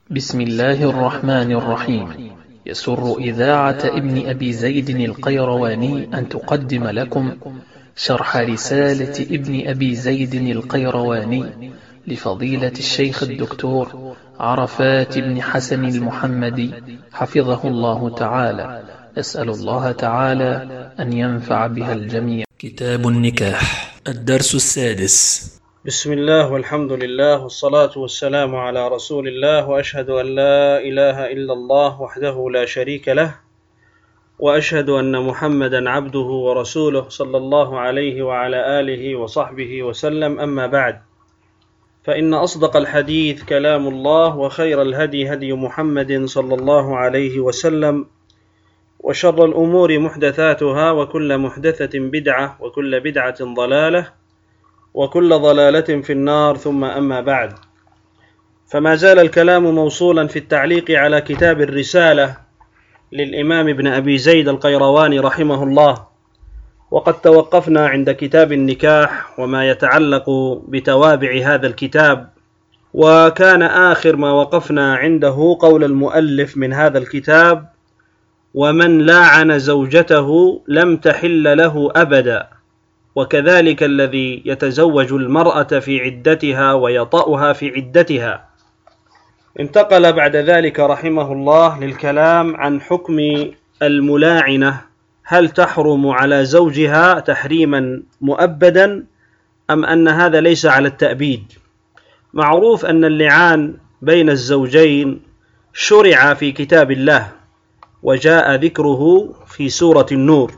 بسم الله الرحمن الرحيم. يسر إذاعة ابن أبي زيد القيرواني أن تقدم لكم شرح رسالة ابن أبي زيد القيرواني لفضيلة الشيخ الدكتور عرفات بن حسن المحمدي حفظه الله تعالى. أسأل الله تعالى أن ينفع بها الجميع. كتاب النكاح، الدرس السادس. بسم الله والحمد لله والصلاة والسلام على رسول الله، وأشهد أن لا إله إلا الله وحده لا شريك له، وأشهد أن محمدا عبده ورسوله صلى الله عليه وعلى آله وصحبه وسلم. أما بعد، فإن أصدق الحديث كلام الله، وخير الهدي هدي محمد صلى الله عليه وسلم، وشر الأمور محدثاتها، وكل محدثة بدعة، وكل بدعة ضلالة، وكل ضلالة في النار. ثم أما بعد، فما زال الكلام موصولا في التعليق على كتاب الرسالة للإمام ابن أبي زيد القيرواني رحمه الله، وقد توقفنا عند كتاب النكاح وما يتعلق بتوابع هذا الكتاب، وكان آخر ما وقفنا عنده قول المؤلف من هذا الكتاب: ومن لاعن زوجته لم تحل له أبدا، وكذلك الذي يتزوج المرأة في عدتها ويطأها في عدتها. انتقل بعد ذلك رحمه الله للكلام عن حكم الملاعنة، هل تحرم على زوجها تحريما مؤبدا أم أن هذا ليس على التأبيد؟ معروف أن اللعان بين الزوجين شرع في كتاب الله، وجاء ذكره في سورة النور،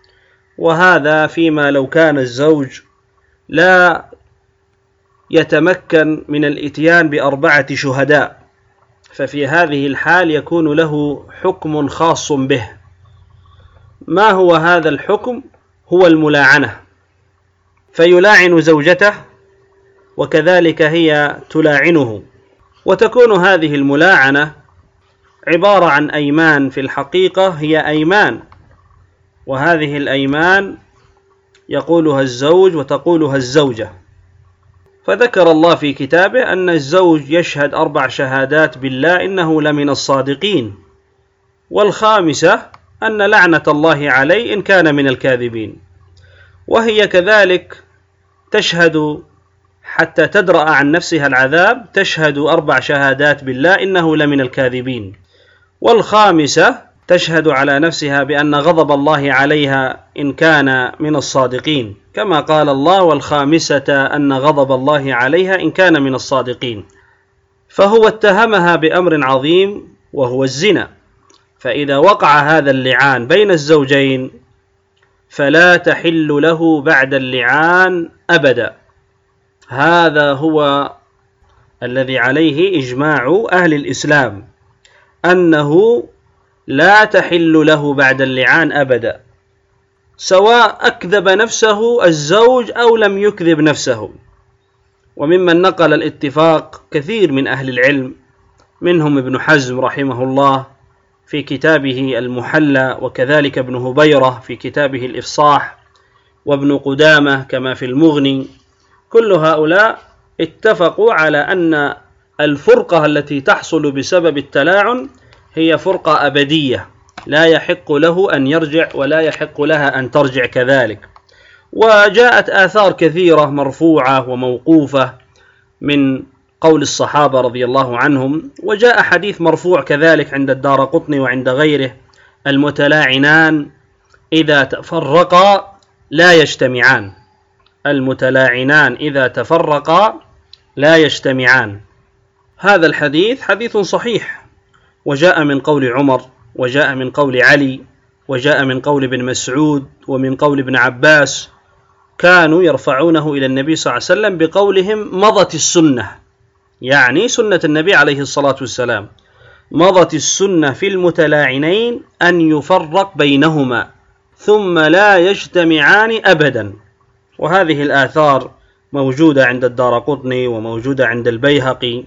وهذا فيما لو كان الزوج لا يتمكن من الإتيان ب4 شهداء، ففي هذه الحال يكون له حكم خاص به. ما هو هذا الحكم؟ هو الملاعنة، فيلاعن زوجته وكذلك هي تلاعنه، وتكون هذه الملاعنة عبارة عن أيمان، في الحقيقة هي أيمان، وهذه الأيمان يقولها الزوج وتقولها الزوجة. فذكر الله في كتابه أن الزوج يشهد 4 شهادات بالله إنه لمن الصادقين، والخامسة أن لعنة الله عليه إن كان من الكاذبين. وهي كذلك تشهد حتى تدرأ عن نفسها العذاب، تشهد 4 شهادات بالله إنه لمن الكاذبين، والخامسة تشهد على نفسها بأن غضب الله عليها إن كان من الصادقين، كما قال الله: والخامسة أن غضب الله عليها إن كان من الصادقين. فهو اتهمها بأمر عظيم وهو الزنا، فإذا وقع هذا اللعان بين الزوجين فلا تحل له بعد اللعان أبدا. هذا هو الذي عليه إجماع أهل الإسلام، أنه لا تحل له بعد اللعان أبدا، سواء أكذب نفسه الزوج أو لم يكذب نفسه. وممن نقل الاتفاق كثير من أهل العلم، منهم ابن حزم رحمه الله في كتابه المحلى، وكذلك ابن هبيرة في كتابه الإفصاح، وابن قدامة كما في المغني. كل هؤلاء اتفقوا على أن الفرقة التي تحصل بسبب التلاعن هي فرقة أبدية، لا يحق له أن يرجع ولا يحق لها أن ترجع كذلك. وجاءت آثار كثيرة مرفوعة وموقوفة من قول الصحابة رضي الله عنهم، وجاء حديث مرفوع كذلك عند الدارقطني وعند غيره: المتلاعنان إذا تفرقا لا يجتمعان. المتلاعنان إذا تفرقا لا يجتمعان. هذا الحديث حديث صحيح، وجاء من قول عمر، وجاء من قول علي، وجاء من قول ابن مسعود، ومن قول ابن عباس، كانوا يرفعونه إلى النبي صلى الله عليه وسلم بقولهم: مضت السنة، يعني سنة النبي عليه الصلاة والسلام، مضت السنة في المتلاعنين أن يفرق بينهما ثم لا يجتمعان أبدا. وهذه الآثار موجودة عند الدارقطني وموجودة عند البيهقي،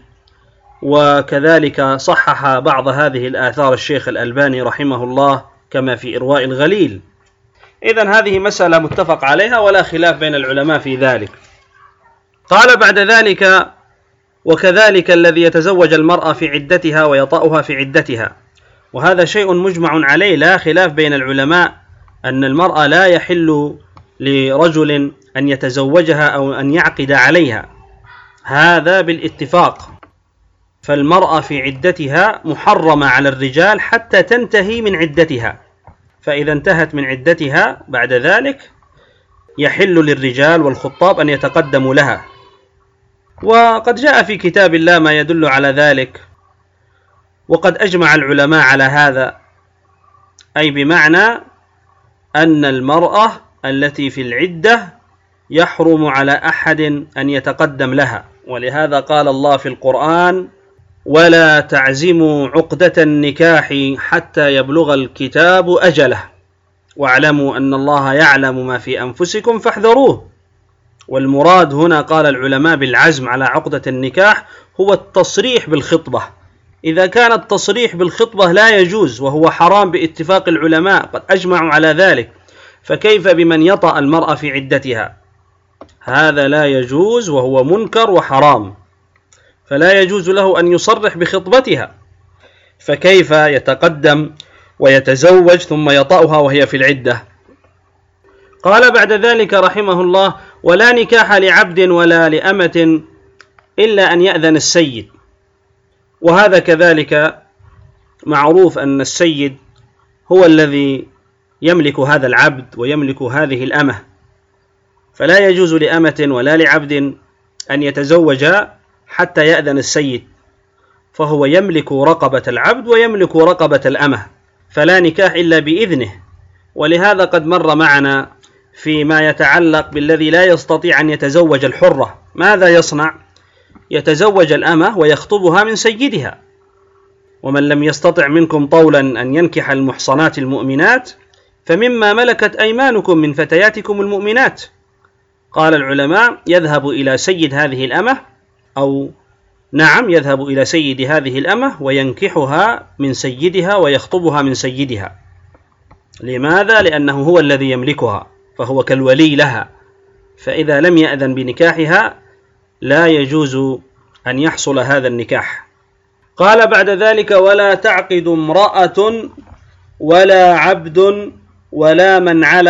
وكذلك صحح بعض هذه الآثار الشيخ الألباني رحمه الله كما في إرواء الغليل. إذن هذه مسألة متفق عليها ولا خلاف بين العلماء في ذلك. قال بعد ذلك: وكذلك الذي يتزوج المرأة في عدتها ويطأها في عدتها، وهذا شيء مجمع عليه لا خلاف بين العلماء أن المرأة لا يحل لرجل أن يتزوجها أو أن يعقد عليها، هذا بالاتفاق. فالمرأة في عدتها محرمة على الرجال حتى تنتهي من عدتها، فإذا انتهت من عدتها بعد ذلك يحل للرجال والخطاب أن يتقدموا لها. وقد جاء في كتاب الله ما يدل على ذلك، وقد أجمع العلماء على هذا، أي بمعنى أن المرأة التي في العدة يحرم على أحد أن يتقدم لها، ولهذا قال الله في القرآن: ولا تعزموا عقدة النكاح حتى يبلغ الكتاب أجله واعلموا أن الله يعلم ما في أنفسكم فاحذروه. والمراد هنا قال العلماء بالعزم على عقدة النكاح هو التصريح بالخطبة. إذا كان التصريح بالخطبة لا يجوز وهو حرام باتفاق العلماء قد أجمعوا على ذلك، فكيف بمن يطأ المرأة في عدتها؟ هذا لا يجوز وهو منكر وحرام، فلا يجوز له أن يصرح بخطبتها، فكيف يتقدم ويتزوج ثم يطأها وهي في العدة؟ قال بعد ذلك رحمه الله: ولا نكاح لعبد ولا لأمة إلا أن يأذن السيد. وهذا كذلك معروف أن السيد هو الذي يملك هذا العبد ويملك هذه الأمة، فلا يجوز لأمة ولا لعبد أن يتزوج حتى يأذن السيد، فهو يملك رقبة العبد ويملك رقبة الأمة، فلا نكاح إلا بإذنه. ولهذا قد مر معنا فيما يتعلق بالذي لا يستطيع أن يتزوج الحرة ماذا يصنع؟ يتزوج الأمة ويخطبها من سيدها. ومن لم يستطع منكم طولا أن ينكح المحصنات المؤمنات فمما ملكت أيمانكم من فتياتكم المؤمنات. قال العلماء: يذهب إلى سيد هذه الأمة، أو نعم يذهب إلى سيد هذه الأمة وينكحها من سيدها ويخطبها من سيدها. لماذا؟ لأنه هو الذي يملكها، فهو كالولي لها، فإذا لم يأذن بنكاحها لا يجوز أن يحصل هذا النكاح. قال بعد ذلك: ولا تعقد امرأة ولا عبد ولا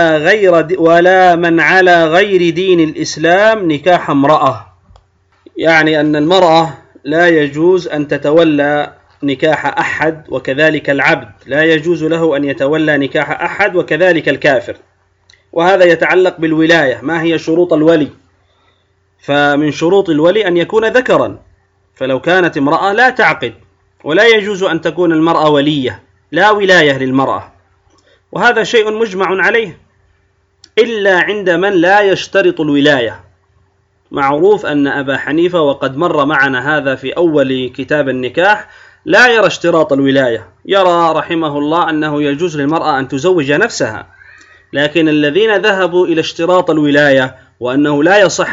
من على غير دين الإسلام نكاح امرأة، يعني أن المرأة لا يجوز أن تتولى نكاح أحد، وكذلك العبد لا يجوز له أن يتولى نكاح أحد، وكذلك الكافر. وهذا يتعلق بالولاية. ما هي شروط الولي؟ فمن شروط الولي أن يكون ذكرا، فلو كانت امرأة لا تعقد، ولا يجوز أن تكون المرأة ولية، لا ولاية للمرأة، وهذا شيء مجمع عليه، إلا عند من لا يشترط الولاية. معروف أن أبا حنيفة، وقد مر معنا هذا في أول كتاب النكاح، لا يرى اشتراط الولاية، يرى رحمه الله أنه يجوز للمرأة أن تزوج نفسها. لكن الذين ذهبوا إلى اشتراط الولاية وأنه لا يصح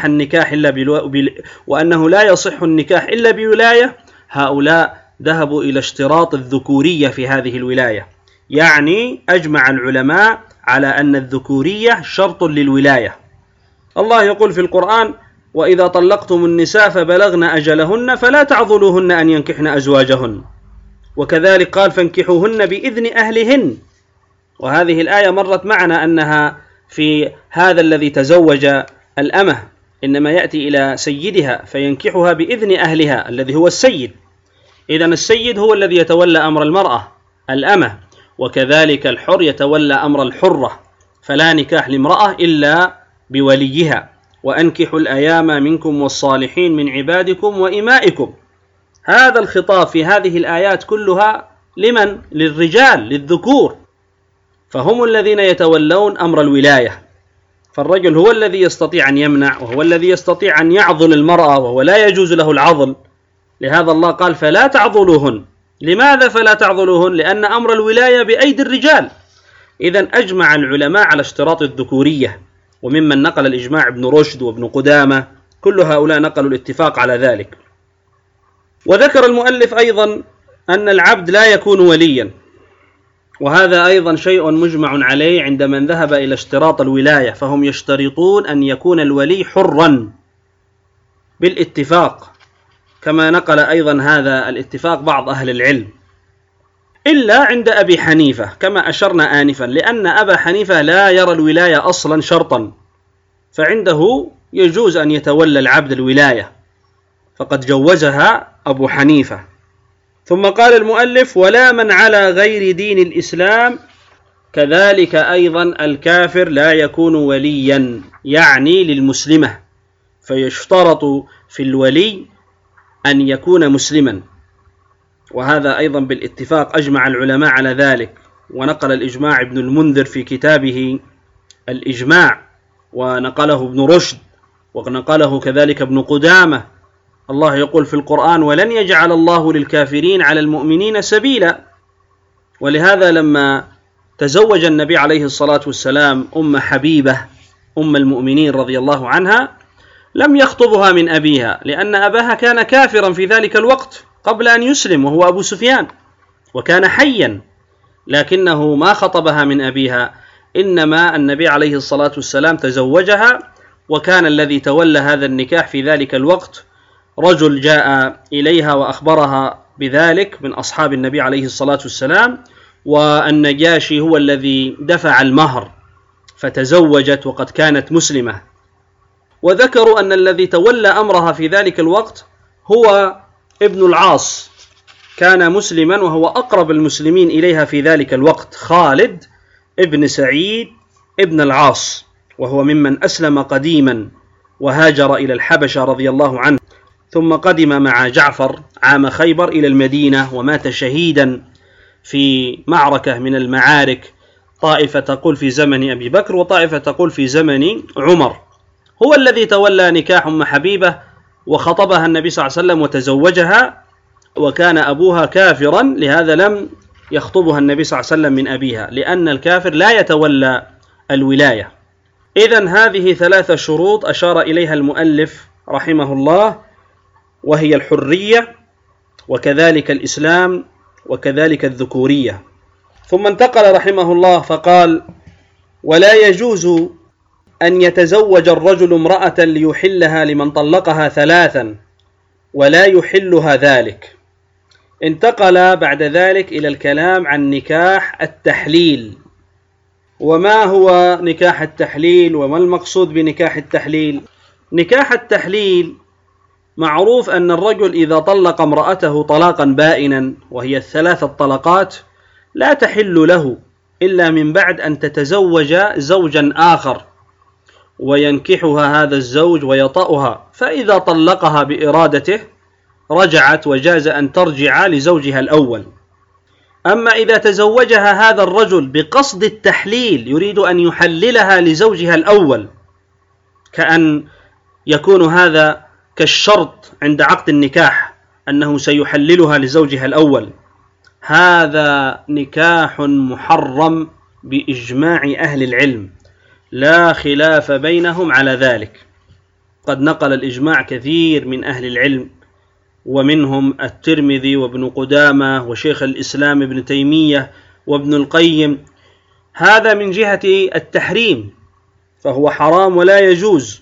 النكاح إلا بولاية، هؤلاء ذهبوا إلى اشتراط الذكورية في هذه الولاية، يعني أجمع العلماء على أن الذكورية شرط للولاية. الله يقول في القرآن: وإذا طلقتم النساء فبلغن أجلهن فلا تعضلوهن أن ينكحن أزواجهن، وكذلك قال: فانكحوهن بإذن أهلهن. وهذه الآية مرت معنا أنها في هذا الذي تزوج الأمة إنما يأتي إلى سيدها فينكحها بإذن أهلها الذي هو السيد. إذن السيد هو الذي يتولى أمر المرأة الأمة، وكذلك الحر يتولى أمر الحرة، فلا نكاح لامرأة إلا بوليها. وأنكحوا الأيام منكم والصالحين من عبادكم وإمائكم. هذا الخطاب في هذه الآيات كلها لمن؟ للرجال، للذكور، فهم الذين يتولون أمر الولاية. فالرجل هو الذي يستطيع أن يمنع، وهو الذي يستطيع أن يعضل المرأة، وهو لا يجوز له العضل. لهذا الله قال: فلا تعضلوهن. لماذا فلا تعضلوهن؟ لأن أمر الولاية بأيدي الرجال. إذن أجمع العلماء على اشتراط الذكورية، وممن نقل الإجماع ابن رشد وابن قدامة، كل هؤلاء نقلوا الاتفاق على ذلك. وذكر المؤلف أيضا أن العبد لا يكون وليا، وهذا أيضا شيء مجمع عليه عند من ذهب إلى اشتراط الولاية، فهم يشترطون أن يكون الولي حرا بالاتفاق، كما نقل أيضا هذا الاتفاق بعض أهل العلم، إلا عند أبي حنيفة كما أشرنا آنفا، لأن أبا حنيفة لا يرى الولاية أصلا شرطا، فعنده يجوز أن يتولى العبد الولاية، فقد جوزها أبو حنيفة. ثم قال المؤلف: ولا من على غير دين الإسلام، كذلك أيضا الكافر لا يكون وليا، يعني للمسلمة، فيشترط في الولي أن يكون مسلما، وهذا أيضا بالاتفاق أجمع العلماء على ذلك، ونقل الإجماع ابن المنذر في كتابه الإجماع، ونقله ابن رشد، ونقله كذلك ابن قدامة. الله يقول في القرآن: ولن يجعل الله للكافرين على المؤمنين سبيلا. ولهذا لما تزوج النبي عليه الصلاة والسلام أم حبيبة أم المؤمنين رضي الله عنها، لم يخطبها من أبيها، لأن أباها كان كافرا في ذلك الوقت قبل أن يسلم، وهو أبو سفيان، وكان حيا، لكنه ما خطبها من أبيها، إنما النبي عليه الصلاة والسلام تزوجها، وكان الذي تولى هذا النكاح في ذلك الوقت رجل جاء إليها وأخبرها بذلك من أصحاب النبي عليه الصلاة والسلام، والنجاشي هو الذي دفع المهر فتزوجت وقد كانت مسلمة. وذكروا أن الذي تولى أمرها في ذلك الوقت هو ابن العاص، كان مسلما وهو أقرب المسلمين إليها في ذلك الوقت، خالد ابن سعيد ابن العاص، وهو ممن أسلم قديما وهاجر إلى الحبشة رضي الله عنه، ثم قدم مع جعفر عام خيبر إلى المدينة، ومات شهيدا في معركة من المعارك، طائفة تقول في زمن أبي بكر وطائفة تقول في زمن عمر. هو الذي تولى نكاح أم حبيبة، وخطبها النبي صلى الله عليه وسلم وتزوجها، وكان أبوها كافرا، لهذا لم يخطبها النبي صلى الله عليه وسلم من أبيها، لأن الكافر لا يتولى الولاية. إذن هذه 3 شروط أشار إليها المؤلف رحمه الله، وهي الحرية، وكذلك الإسلام، وكذلك الذكورية. ثم انتقل رحمه الله فقال: ولا يجوز أن يتزوج الرجل امرأة ليحلها لمن طلقها 3 ولا يحلها ذلك. انتقل بعد ذلك إلى الكلام عن نكاح التحليل، وما هو نكاح التحليل، وما المقصود بنكاح التحليل. نكاح التحليل معروف أن الرجل إذا طلق امرأته طلاقا بائنا، وهي 3 طلقات، لا تحل له إلا من بعد أن تتزوج زوجا آخر وينكحها هذا الزوج ويطأها، فإذا طلقها بإرادته رجعت، وجاز أن ترجع لزوجها الأول. أما إذا تزوجها هذا الرجل بقصد التحليل، يريد أن يحللها لزوجها الأول، كأن يكون هذا كالشرط عند عقد النكاح أنه سيحللها لزوجها الأول، هذا نكاح محرم بإجماع أهل العلم، لا خلاف بينهم على ذلك. قد نقل الإجماع كثير من أهل العلم، ومنهم الترمذي وابن قدامة وشيخ الإسلام ابن تيمية وابن القيم، هذا من جهة التحريم، فهو حرام ولا يجوز.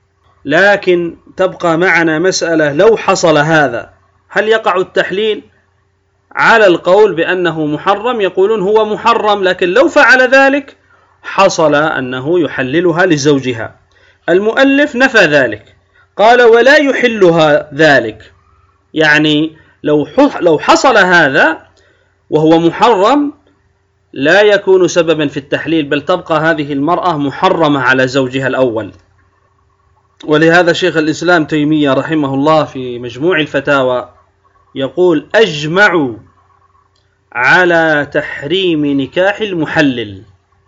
لكن تبقى معنا مسألة: لو حصل هذا هل يقع التحليل؟ على القول بأنه محرم يقولون هو محرم، لكن لو فعل ذلك حصل أنه يحللها لزوجها. المؤلف نفى ذلك، قال: ولا يحلها ذلك، يعني لو حصل هذا وهو محرم لا يكون سببا في التحليل، بل تبقى هذه المرأة محرمة على زوجها الأول. ولهذا شيخ الإسلام تيمية رحمه الله في مجموع الفتاوى يقول: أجمعوا على تحريم نكاح المحلل.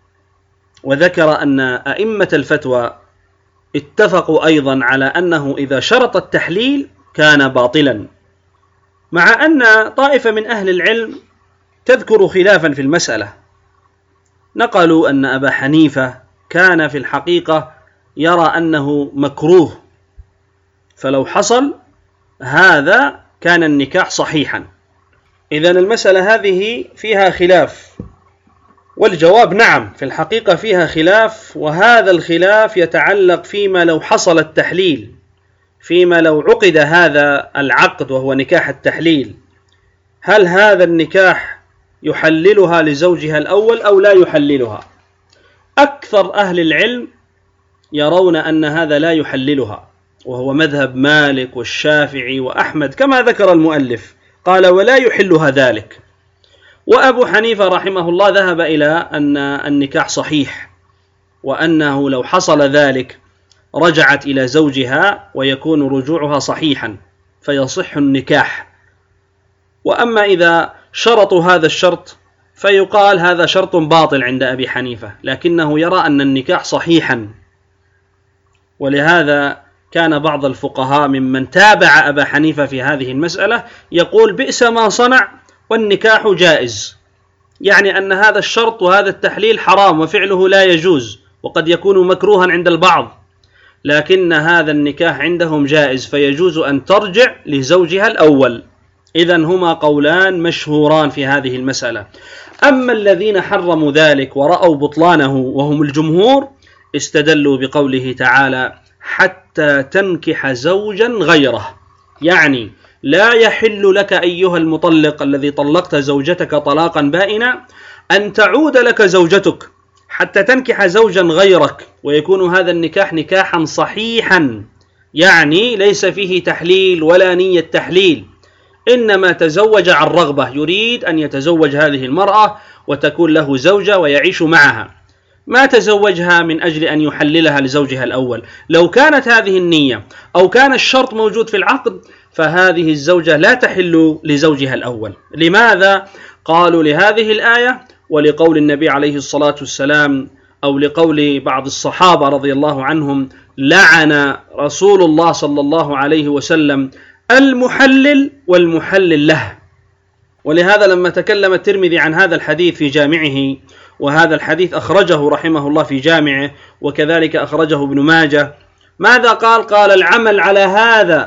وذكر أن أئمة الفتوى اتفقوا أيضا على أنه إذا شرط التحليل كان باطلا، مع أن طائفة من أهل العلم تذكر خلافا في المسألة. نقلوا أن أبا حنيفة كان في الحقيقة يرى أنه مكروه، فلو حصل هذا كان النكاح صحيحا. إذن المسألة هذه فيها خلاف، والجواب نعم، في الحقيقة فيها خلاف، وهذا الخلاف يتعلق فيما لو حصل التحليل، فيما لو عقد هذا العقد وهو نكاح التحليل، هل هذا النكاح يحللها لزوجها الأول أو لا يحللها؟ أكثر أهل العلم يرون أن هذا لا يحللها، وهو مذهب مالك والشافعي وأحمد كما ذكر المؤلف، قال ولا يحلها ذلك. وأبو حنيفة رحمه الله ذهب إلى أن النكاح صحيح، وأنه لو حصل ذلك رجعت إلى زوجها ويكون رجوعها صحيحا فيصح النكاح. وأما إذا شرطوا هذا الشرط فيقال هذا شرط باطل عند أبي حنيفة، لكنه يرى أن النكاح صحيحا. ولهذا كان بعض الفقهاء ممن تابع أبا حنيفة في هذه المسألة يقول بئس ما صنع والنكاح جائز، يعني أن هذا الشرط وهذا التحليل حرام وفعله لا يجوز، وقد يكون مكروها عند البعض، لكن هذا النكاح عندهم جائز فيجوز أن ترجع لزوجها الأول. إذن هما قولان مشهوران في هذه المسألة. أما الذين حرموا ذلك ورأوا بطلانه وهم الجمهور استدلوا بقوله تعالى حتى تنكح زوجا غيره، يعني لا يحل لك أيها المطلق الذي طلقت زوجتك طلاقا بائنا أن تعود لك زوجتك حتى تنكح زوجا غيرك، ويكون هذا النكاح نكاحا صحيحا، يعني ليس فيه تحليل ولا نية تحليل، إنما تزوج عن رغبة، يريد أن يتزوج هذه المرأة وتكون له زوجة ويعيش معها، ما تزوجها من أجل أن يحللها لزوجها الأول. لو كانت هذه النية أو كان الشرط موجود في العقد فهذه الزوجة لا تحل لزوجها الأول. لماذا؟ قالوا لهذه الآية ولقول النبي عليه الصلاة والسلام أو لقول بعض الصحابة رضي الله عنهم لعن رسول الله صلى الله عليه وسلم المحلل والمحلل له. ولهذا لما تكلم الترمذي عن هذا الحديث في جامعه، وهذا الحديث أخرجه رحمه الله في جامعه وكذلك أخرجه ابن ماجه، ماذا قال؟ قال العمل على هذا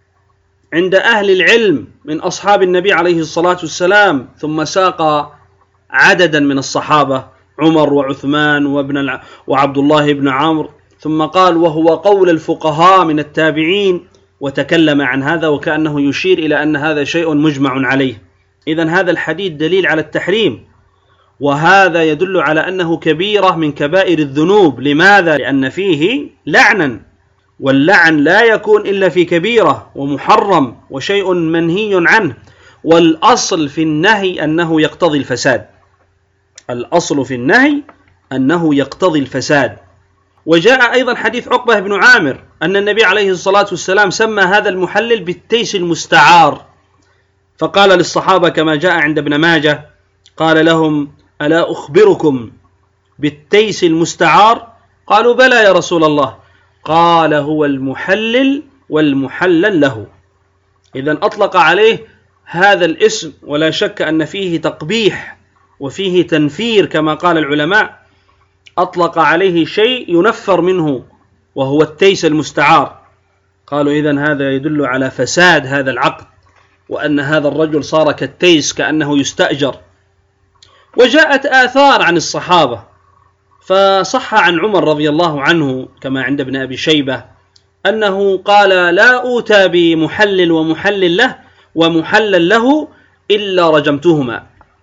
عند أهل العلم من أصحاب النبي عليه الصلاة والسلام، ثم ساق عددا من الصحابة عمر وعثمان وعبد الله بن عمرو، ثم قال وهو قول الفقهاء من التابعين، وتكلم عن هذا وكأنه يشير إلى أن هذا شيء مجمع عليه. إذن هذا الحديث دليل على التحريم، وهذا يدل على أنه كبيرة من كبائر الذنوب. لماذا؟ لأن فيه لعنا، واللعن لا يكون إلا في كبيرة ومحرم وشيء منهي عنه، والأصل في النهي أنه يقتضي الفساد، الأصل في النهي أنه يقتضي الفساد. وجاء أيضا حديث عقبة بن عامر أن النبي عليه الصلاة والسلام سمى هذا المحلل بالتيس المستعار، فقال للصحابة كما جاء عند ابن ماجه، قال لهم ألا أخبركم بالتيس المستعار؟ قالوا بلى يا رسول الله، قال هو المحلل والمحلل له. إذن أطلق عليه هذا الاسم، ولا شك أن فيه تقبيح وفيه تنفير كما قال العلماء، أطلق عليه شيء ينفر منه وهو التيس المستعار. قالوا إذن هذا يدل على فساد هذا العقد، وأن هذا الرجل صار كالتيس كأنه يستأجر. وجاءت آثار عن الصحابة، فصح عن عمر رضي الله عنه كما عند ابن أبي شيبة أنه قال لا أوتى بمحلل ومحلل له ومحلل له إلا رجمتهما،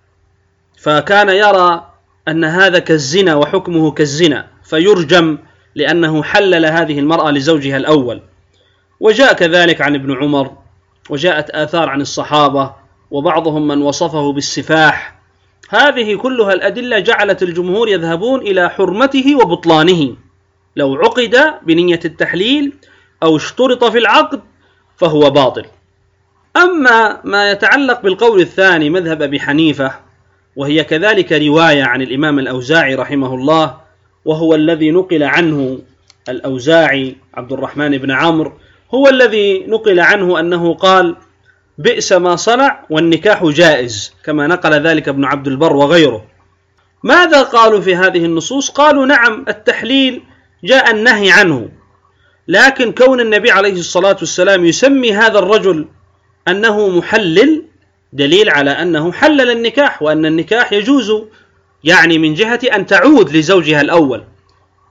فكان يرى أن هذا كالزنا وحكمه كالزنا فيرجم لأنه حلل هذه المرأة لزوجها الأول. وجاء كذلك عن ابن عمر، وجاءت آثار عن الصحابة وبعضهم من وصفه بالسفاح. هذه كلها الأدلة جعلت الجمهور يذهبون إلى حرمته وبطلانه، لو عقد بنية التحليل أو اشترط في العقد فهو باطل. أما ما يتعلق بالقول الثاني مذهب أبي حنيفة، وهي كذلك رواية عن الإمام الأوزاعي رحمه الله، وهو الذي نقل عنه الأوزاعي عبد الرحمن بن عمرو، هو الذي نقل عنه أنه قال بئس ما صنع والنكاح جائز، كما نقل ذلك ابن عبد البر وغيره. ماذا قالوا في هذه النصوص؟ قالوا نعم التحليل جاء النهي عنه، لكن كون النبي عليه الصلاة والسلام يسمي هذا الرجل أنه محلل دليل على أنه حلل النكاح، وأن النكاح يجوز، يعني من جهة أن تعود لزوجها الأول.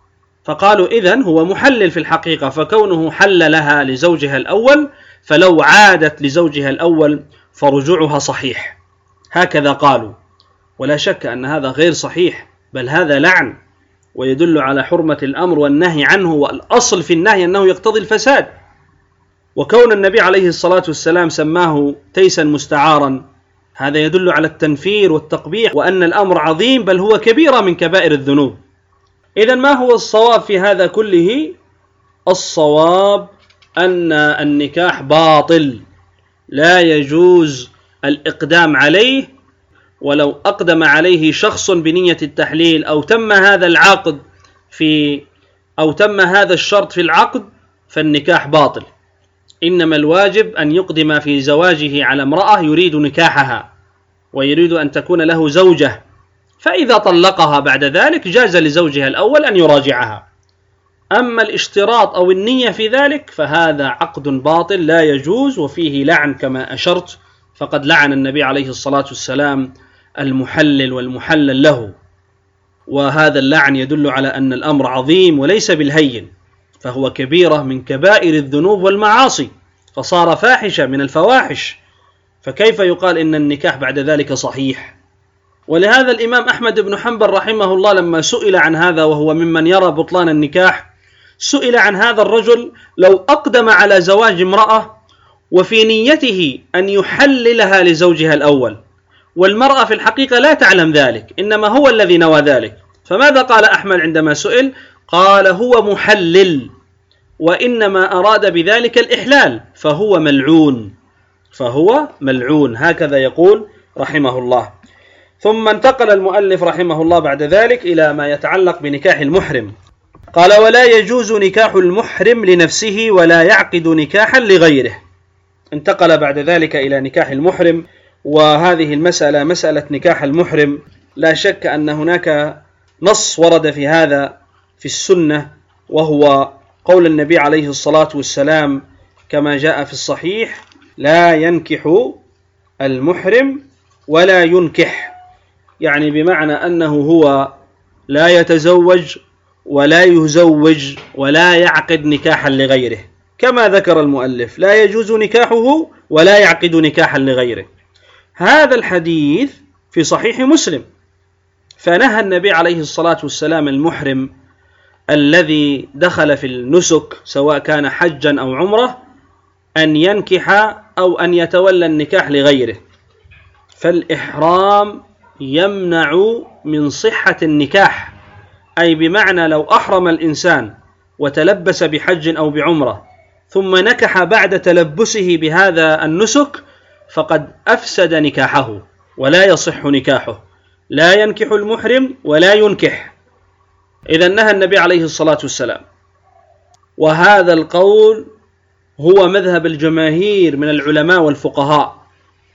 فقالوا إذن هو محلل في الحقيقة، فكونه حل لها لزوجها الأول فلو عادت لزوجها الأول فرجوعها صحيح، هكذا قالوا. ولا شك أن هذا غير صحيح، بل هذا لعن ويدل على حرمة الأمر والنهي عنه، والأصل في النهي أنه يقتضي الفساد. وكون النبي عليه الصلاة والسلام سماه تيسا مستعارا هذا يدل على التنفير والتقبيح، وأن الأمر عظيم بل هو كبيرة من كبائر الذنوب. إذن ما هو الصواب في هذا كله؟ الصواب أن النكاح باطل، لا يجوز الإقدام عليه، ولو أقدم عليه شخص بنية التحليل أو تم هذا العقد أو تم هذا الشرط في العقد فالنكاح باطل. إنما الواجب أن يقدم في زواجه على امرأة يريد نكاحها ويريد أن تكون له زوجة، فإذا طلقها بعد ذلك جاز لزوجها الأول أن يراجعها. أما الاشتراط أو النية في ذلك فهذا عقد باطل لا يجوز وفيه لعن كما أشرت، فقد لعن النبي عليه الصلاة والسلام المحلل والمحلل له، وهذا اللعن يدل على أن الأمر عظيم وليس بالهين، فهو كبيرة من كبائر الذنوب والمعاصي، فصار فاحشة من الفواحش، فكيف يقال إن النكاح بعد ذلك صحيح؟ ولهذا الإمام أحمد بن حنبل رحمه الله لما سئل عن هذا، وهو ممن يرى بطلان النكاح، سئل عن هذا الرجل لو أقدم على زواج امرأة وفي نيته أن يحللها لزوجها الأول، والمرأة في الحقيقة لا تعلم ذلك، إنما هو الذي نوى ذلك، فماذا قال أحمد عندما سئل؟ قال هو محلل وإنما أراد بذلك الإحلال فهو ملعون، هكذا يقول رحمه الله. ثم انتقل المؤلف رحمه الله بعد ذلك إلى ما يتعلق بنكاح المحرم، قال ولا يجوز نكاح المحرم لنفسه ولا يعقد نكاحا لغيره. انتقل بعد ذلك إلى نكاح المحرم، وهذه المسألة مسألة نكاح المحرم لا شك أن هناك نص ورد في هذا في السنة، وهو قول النبي عليه الصلاة والسلام كما جاء في الصحيح: لا ينكح المحرم ولا ينكح، يعني بمعنى أنه هو لا يتزوج ولا يزوج ولا يعقد نكاحا لغيره، كما ذكر المؤلف لا يجوز نكاحه ولا يعقد نكاحا لغيره. هذا الحديث في صحيح مسلم، فنهى النبي عليه الصلاة والسلام المحرم الذي دخل في النسك سواء كان حجا أو عمرة أن ينكح أو أن يتولى النكاح لغيره، فالإحرام يمنع من صحة النكاح، أي بمعنى لو أحرم الإنسان وتلبس بحج أو بعمرة ثم نكح بعد تلبسه بهذا النسك فقد أفسد نكاحه ولا يصح نكاحه، لا ينكح المحرم ولا ينكح. إذا نهى النبي عليه الصلاة والسلام، وهذا القول هو مذهب الجماهير من العلماء والفقهاء،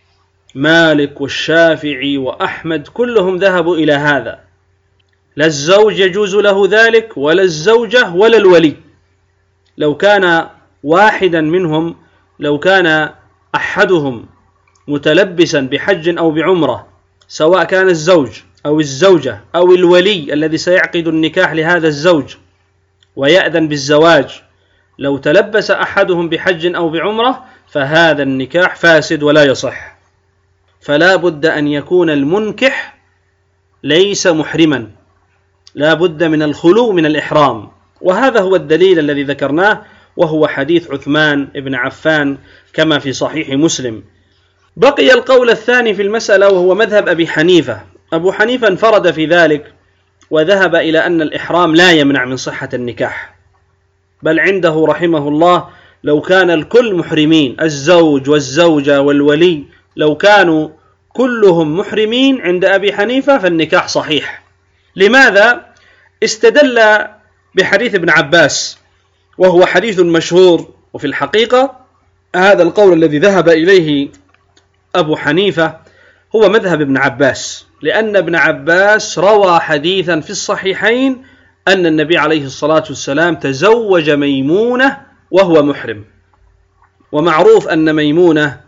مالك والشافعي وأحمد كلهم ذهبوا إلى هذا، لا الزوج يجوز له ذلك ولا الزوجة ولا الولي. لو كان واحدا منهم، لو كان أحدهم متلبسا بحج أو بعمرة، سواء كان الزوج أو الزوجة أو الولي الذي سيعقد النكاح لهذا الزوج ويأذن بالزواج، لو تلبس أحدهم بحج أو بعمرة فهذا النكاح فاسد ولا يصح. فلا بد أن يكون المنكح ليس محرما، لا بد من الخلو من الإحرام، وهذا هو الدليل الذي ذكرناه، وهو حديث عثمان بن عفان كما في صحيح مسلم. بقي القول الثاني في المسألة وهو مذهب أبي حنيفة. أبو حنيفة انفرد في ذلك وذهب إلى أن الإحرام لا يمنع من صحة النكاح، بل عنده رحمه الله لو كان الكل محرمين، الزوج والزوجة والولي لو كانوا كلهم محرمين عند أبي حنيفة فالنكاح صحيح. لماذا؟ استدل بحديث ابن عباس، وهو حديث مشهور، وفي الحقيقة هذا القول الذي ذهب إليه أبو حنيفة هو مذهب ابن عباس، لأن ابن عباس روى حديثا في الصحيحين أن النبي عليه الصلاة والسلام تزوج ميمونة وهو محرم، ومعروف أن ميمونة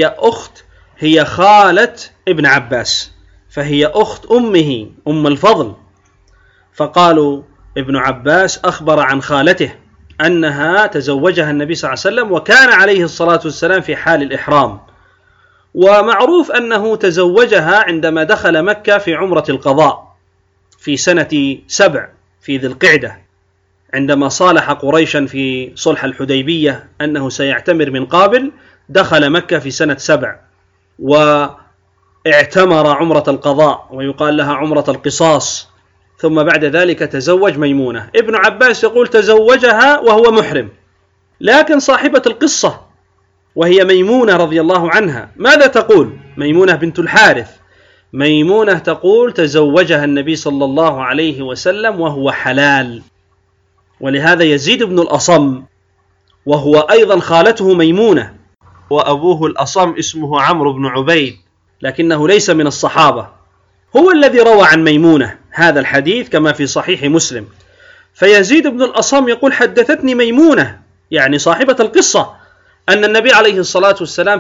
هي خالة ابن عباس، فهي أخت أمه أم الفضل، فقالوا ابن عباس أخبر عن خالته أنها تزوجها النبي صلى الله عليه وسلم وكان عليه الصلاة والسلام في حال الإحرام، ومعروف أنه تزوجها عندما دخل مكة في عمرة القضاء في سنة 7 في ذي القعدة، عندما صالح قريشا في صلح الحديبية أنه سيعتمر من قابل، دخل مكة في سنة 7 واعتمر عمرة القضاء ويقال لها عمرة القصاص، ثم بعد ذلك تزوج ميمونة. ابن عباس يقول تزوجها وهو محرم، لكن صاحبة القصة وهي ميمونة رضي الله عنها ماذا تقول؟ ميمونة بنت الحارث، ميمونة تقول تزوجها النبي صلى الله عليه وسلم وهو حلال. ولهذا يزيد بن الأصم وهو أيضا خالته ميمونة، وأبوه الأصم اسمه عمرو بن عبيد لكنه ليس من الصحابة، هو الذي روى عن ميمونة هذا الحديث كما في صحيح مسلم. فيزيد بن الأصم يقول حدثتني ميمونة يعني صاحبة القصة أن النبي عليه الصلاة والسلام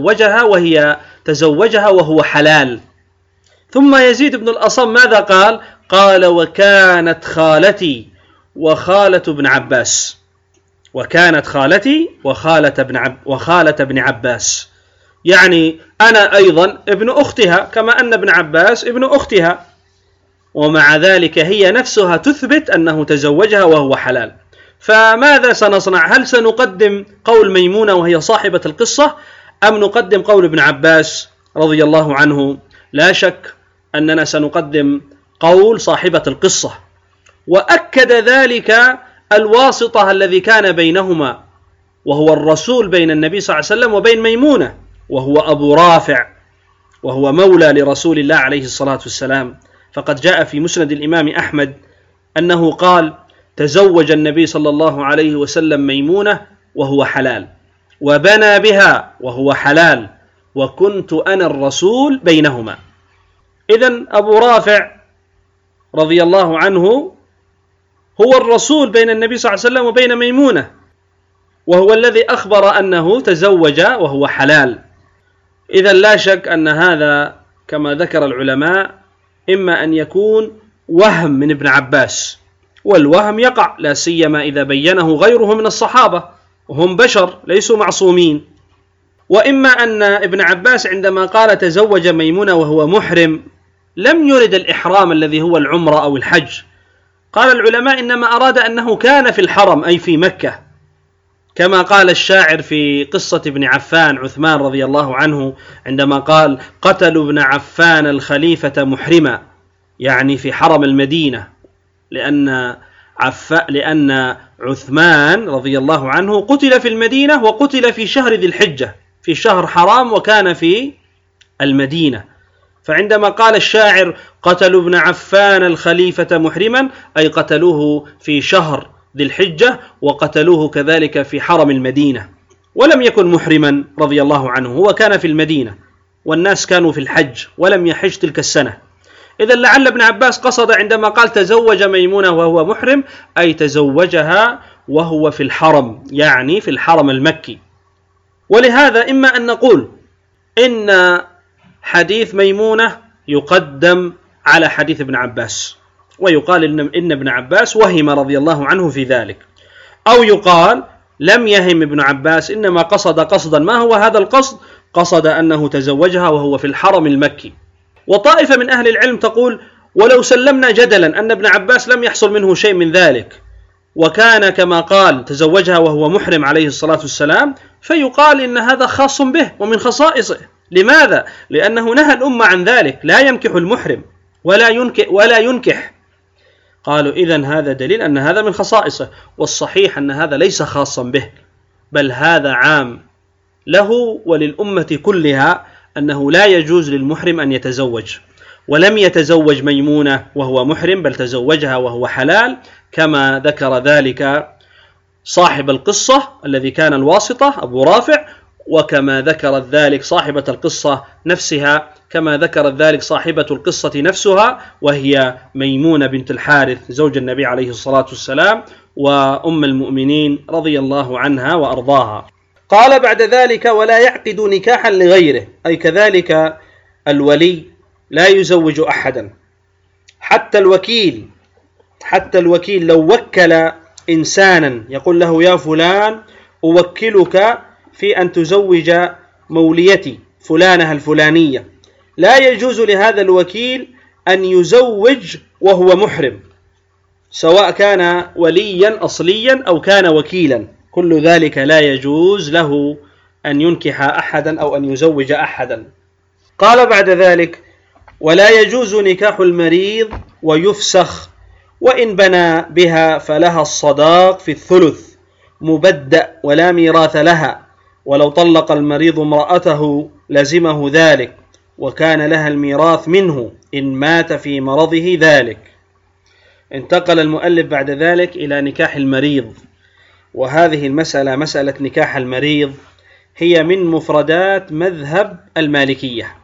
تزوجها وهو حلال. ثم يزيد بن الأصم ماذا قال؟ قال وكانت خالتي وخالة ابن عباس، وكانت خالتي وخالة ابن عباس، يعني أنا أيضا ابن أختها كما أن ابن عباس ابن أختها، ومع ذلك هي نفسها تثبت أنه تزوجها وهو حلال. فماذا سنصنع؟ هل سنقدم قول ميمونة وهي صاحبة القصة أم نقدم قول ابن عباس رضي الله عنه؟ لا شك أننا سنقدم قول صاحبة القصة، وأكد ذلك الواسطة الذي كان بينهما وهو الرسول بين النبي صلى الله عليه وسلم وبين ميمونة، وهو أبو رافع وهو مولى لرسول الله عليه الصلاة والسلام. فقد جاء في مسند الإمام أحمد أنه قال تزوج النبي صلى الله عليه وسلم ميمونة وهو حلال، وبنى بها وهو حلال، وكنت أنا الرسول بينهما. إذن أبو رافع رضي الله عنه هو الرسول بين النبي صلى الله عليه وسلم وبين ميمونة، وهو الذي أخبر أنه تزوج وهو حلال. إذن لا شك أن هذا كما ذكر العلماء إما أن يكون وهم من ابن عباس، والوهم يقع لا سيما إذا بينه غيره من الصحابة وهم بشر ليسوا معصومين، وإما أن ابن عباس عندما قال تزوج ميمونة وهو محرم لم يرد الإحرام الذي هو العمرة أو الحج. قال العلماء إنما أراد أنه كان في الحرم أي في مكة، كما قال الشاعر في قصة ابن عفان عثمان رضي الله عنه عندما قال قتلوا ابن عفان الخليفة محرما، يعني في حرم المدينة، لأن عثمان رضي الله عنه قتل في المدينة وقتل في شهر ذي الحجة، في شهر حرام وكان في المدينة. فعندما قال الشاعر قتلوا ابن عفان الخليفة محرما أي قتلوه في شهر ذي الحجة وقتلوه كذلك في حرم المدينة، ولم يكن محرما رضي الله عنه، هو كان في المدينة والناس كانوا في الحج ولم يحج تلك السنة. إذن لعل ابن عباس قصد عندما قال تزوج ميمونة وهو محرم أي تزوجها وهو في الحرم، يعني في الحرم المكي. ولهذا إما أن نقول إن حديث ميمونة يقدم على حديث ابن عباس ويقال إن ابن عباس وهم رضي الله عنه في ذلك، أو يقال لم يهم ابن عباس إنما قصد قصدا. ما هو هذا القصد؟ قصد أنه تزوجها وهو في الحرم المكي. وطائفة من أهل العلم تقول ولو سلمنا جدلا أن ابن عباس لم يحصل منه شيء من ذلك وكان كما قال تزوجها وهو محرم عليه الصلاة والسلام، فيقال إن هذا خاص به ومن خصائصه. لماذا؟ لأنه نهى الأمة عن ذلك، لا ينكح المحرم ولا ينكح. قالوا إذن هذا دليل أن هذا من خصائصه، والصحيح أن هذا ليس خاصا به، بل هذا عام له وللأمة كلها، أنه لا يجوز للمحرم أن يتزوج. ولم يتزوج ميمونة وهو محرم بل تزوجها وهو حلال، كما ذكر ذلك صاحب القصة الذي كان الواسطة أبو رافع، وكما ذكرت ذلك صاحبة القصة نفسها، كما ذكرت ذلك صاحبة القصة نفسها وهي ميمونة بنت الحارث زوج النبي عليه الصلاة والسلام وأم المؤمنين رضي الله عنها وأرضاها. قال بعد ذلك ولا يعقد نكاحا لغيره، أي كذلك الولي لا يزوج أحدا، حتى الوكيل حتى الوكيل لو وكل إنسانا يقول له يا فلان أوكلك في أن تزوج موليتي فلانة الفلانية، لا يجوز لهذا الوكيل أن يزوج وهو محرم، سواء كان وليا أصليا أو كان وكيلا، كل ذلك لا يجوز له أن ينكح أحدا أو أن يزوج أحدا. قال بعد ذلك: ولا يجوز نكاح المريض ويفسخ، وإن بنى بها فلها الصداق في الثلث مبدأ ولا ميراث لها، ولو طلق المريض امرأته لزمه ذلك، وكان لها الميراث منه إن مات في مرضه ذلك. انتقل المؤلف بعد ذلك إلى نكاح المريض، وهذه المسألة مسألة نكاح المريض هي من مفردات مذهب المالكية.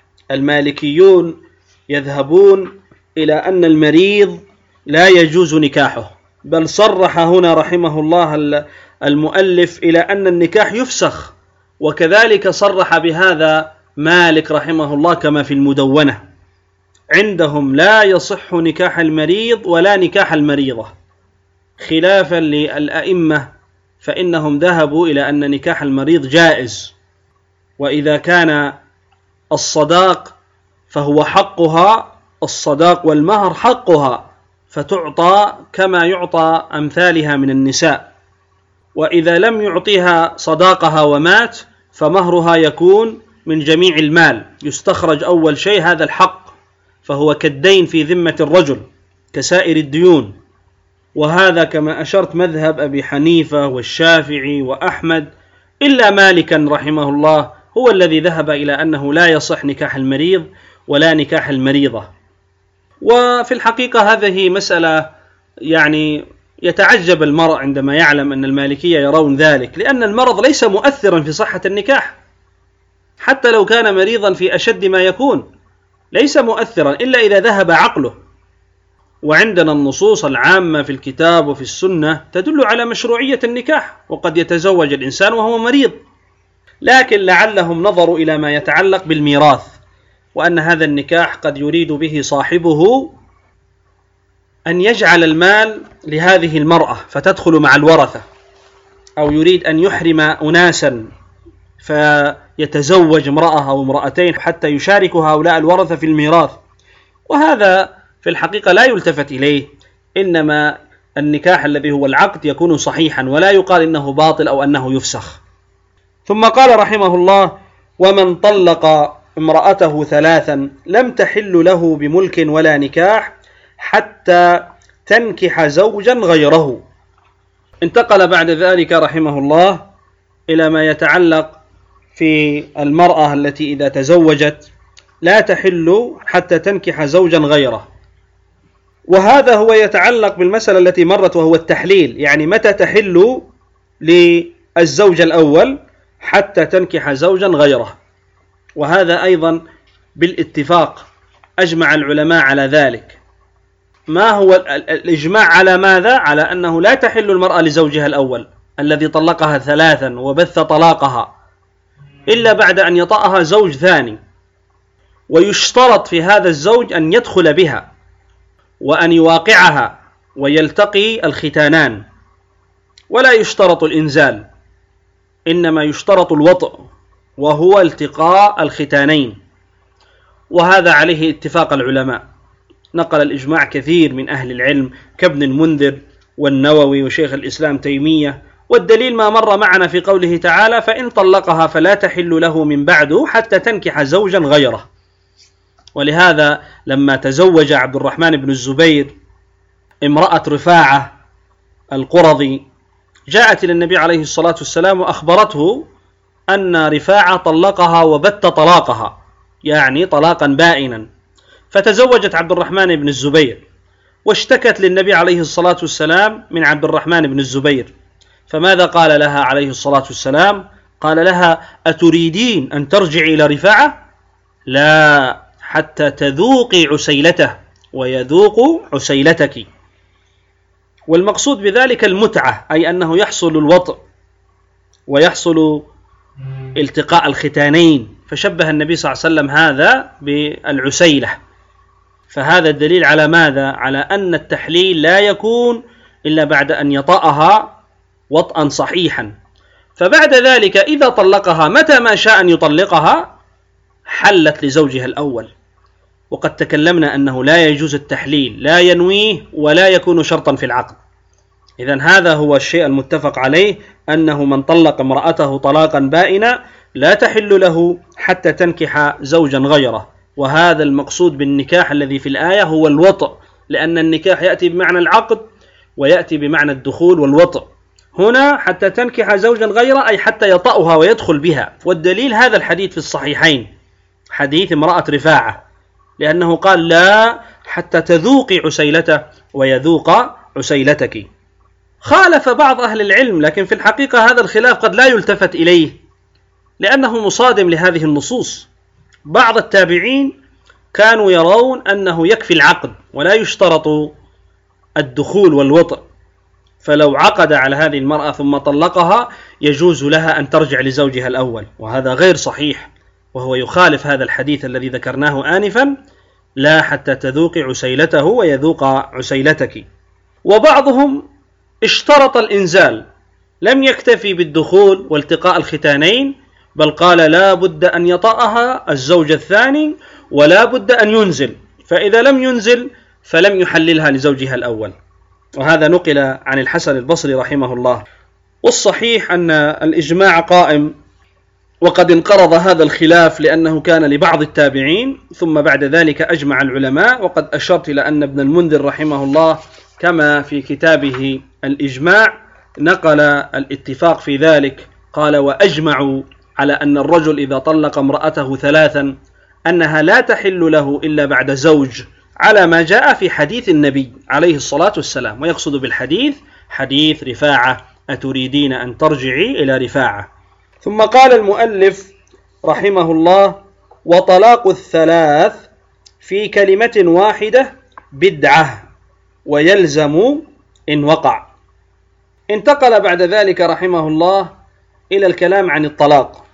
المالكيون يذهبون إلى أن المريض لا يجوز نكاحه، بل صرح هنا رحمه الله المؤلف إلى أن النكاح يفسخ، وكذلك صرح بهذا مالك رحمه الله كما في المدونة. عندهم لا يصح نكاح المريض ولا نكاح المريضة، خلافا للأئمة فإنهم ذهبوا إلى أن نكاح المريض جائز، وإذا كان الصداق فهو حقها، الصداق والمهر حقها، فتعطى كما يعطى أمثالها من النساء، وإذا لم يعطيها صداقها ومات فمهرها يكون من جميع المال، يستخرج أول شيء هذا الحق، فهو كالدين في ذمة الرجل كسائر الديون. وهذا كما أشرت مذهب أبي حنيفة والشافعي وأحمد، إلا مالكا رحمه الله هو الذي ذهب إلى أنه لا يصح نكاح المريض ولا نكاح المريضة. وفي الحقيقة هذه مسألة يعني يتعجب المرء عندما يعلم أن المالكية يرون ذلك، لأن المرض ليس مؤثرا في صحة النكاح، حتى لو كان مريضا في أشد ما يكون ليس مؤثرا إلا إذا ذهب عقله. وعندنا النصوص العامة في الكتاب وفي السنة تدل على مشروعية النكاح، وقد يتزوج الإنسان وهو مريض، لكن لعلهم نظروا إلى ما يتعلق بالميراث، وأن هذا النكاح قد يريد به صاحبه أن يجعل المال لهذه المرأة فتدخل مع الورثة، أو يريد أن يحرم أناسا فيتزوج امرأة أو امرأتين حتى يشارك هؤلاء الورثة في الميراث، وهذا في الحقيقة لا يلتفت إليه، إنما النكاح الذي هو العقد يكون صحيحا ولا يقال إنه باطل أو أنه يفسخ. ثم قال رحمه الله: ومن طلق امرأته ثلاثا لم تحل له بملك ولا نكاح حتى تنكح زوجا غيره. انتقل بعد ذلك رحمه الله إلى ما يتعلق في المرأة التي إذا تزوجت لا تحل حتى تنكح زوجا غيره، وهذا هو يتعلق بالمسألة التي مرت وهو التحليل، يعني متى تحل للزوج الأول حتى تنكح زوجا غيره. وهذا أيضا بالاتفاق أجمع العلماء على ذلك. ما هو الإجماع على ماذا؟ على أنه لا تحل المرأة لزوجها الأول الذي طلقها ثلاثا وبث طلاقها إلا بعد أن يطأها زوج ثاني، ويشترط في هذا الزوج أن يدخل بها وأن يواقعها ويلتقي الختانان، ولا يشترط الإنزال، إنما يشترط الوطء وهو التقاء الختانين، وهذا عليه اتفاق العلماء. نقل الإجماع كثير من أهل العلم كابن المنذر والنووي وشيخ الإسلام تيمية، والدليل ما مر معنا في قوله تعالى: فإن طلقها فلا تحل له من بعده حتى تنكح زوجا غيره. ولهذا لما تزوج عبد الرحمن بن الزبير امرأة رفاعة القرظي جاءت إلى النبي عليه الصلاة والسلام وأخبرته أن رفاعة طلقها وبت طلاقها، يعني طلاقا بائنا، فتزوجت عبد الرحمن بن الزبير واشتكت للنبي عليه الصلاة والسلام من عبد الرحمن بن الزبير، فماذا قال لها عليه الصلاة والسلام؟ قال لها: أتريدين أن ترجعي إلى رفاعة؟ لا، حتى تذوقي عسيلته ويذوق عسيلتك. والمقصود بذلك المتعة، أي أنه يحصل الوطء ويحصل التقاء الختانين، فشبه النبي صلى الله عليه وسلم هذا بالعسيلة. فهذا الدليل على ماذا؟ على أن التحليل لا يكون إلا بعد أن يطأها وطئا صحيحا، فبعد ذلك إذا طلقها متى ما شاء أن يطلقها حلت لزوجها الأول. وقد تكلمنا أنه لا يجوز التحليل، لا ينويه ولا يكون شرطا في العقد. إذن هذا هو الشيء المتفق عليه، أنه من طلق امرأته طلاقا بائنا لا تحل له حتى تنكح زوجا غيره. وهذا المقصود بالنكاح الذي في الآية هو الوطء، لأن النكاح يأتي بمعنى العقد ويأتي بمعنى الدخول والوطء. هنا حتى تنكح زوجا غيره أي حتى يطأها ويدخل بها. والدليل هذا الحديث في الصحيحين، حديث امرأة رفاعة، لأنه قال لا حتى تذوقي عسيلته ويذوق عسيلتك. خالف بعض أهل العلم، لكن في الحقيقة هذا الخلاف قد لا يلتفت إليه لأنه مصادم لهذه النصوص. بعض التابعين كانوا يرون أنه يكفي العقد ولا يشترط الدخول والوطء، فلو عقد على هذه المرأة ثم طلقها يجوز لها أن ترجع لزوجها الأول، وهذا غير صحيح، وهو يخالف هذا الحديث الذي ذكرناه آنفا، لا حتى تذوقي عسيلته ويذوق عسيلتك. وبعضهم اشترط الإنزال، لم يكتفي بالدخول والتقاء الختانين، بل قال لا بد أن يطأها الزوج الثاني ولا بد أن ينزل، فإذا لم ينزل فلم يحللها لزوجها الأول. وهذا نقل عن الحسن البصري رحمه الله. والصحيح أن الإجماع قائم، وقد انقرض هذا الخلاف لأنه كان لبعض التابعين، ثم بعد ذلك أجمع العلماء. وقد أشرت إلى أن ابن المنذر رحمه الله كما في كتابه الإجماع نقل الاتفاق في ذلك، قال وأجمعوا على أن الرجل إذا طلق امرأته ثلاثا أنها لا تحل له إلا بعد زوج، على ما جاء في حديث النبي عليه الصلاة والسلام. ويقصد بالحديث حديث رفاعة، أتريدين أن ترجعي إلى رفاعة. ثم قال المؤلف رحمه الله وطلاق الثلاث في كلمة واحدة بدعة ويلزم إن وقع. انتقل بعد ذلك رحمه الله إلى الكلام عن الطلاق،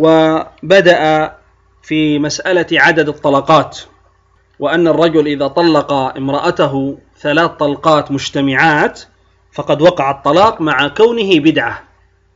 وبدأ في مسألة عدد الطلقات، وأن الرجل إذا طلق امرأته 3 طلقات مجتمعات فقد وقع الطلاق مع كونه بدعة.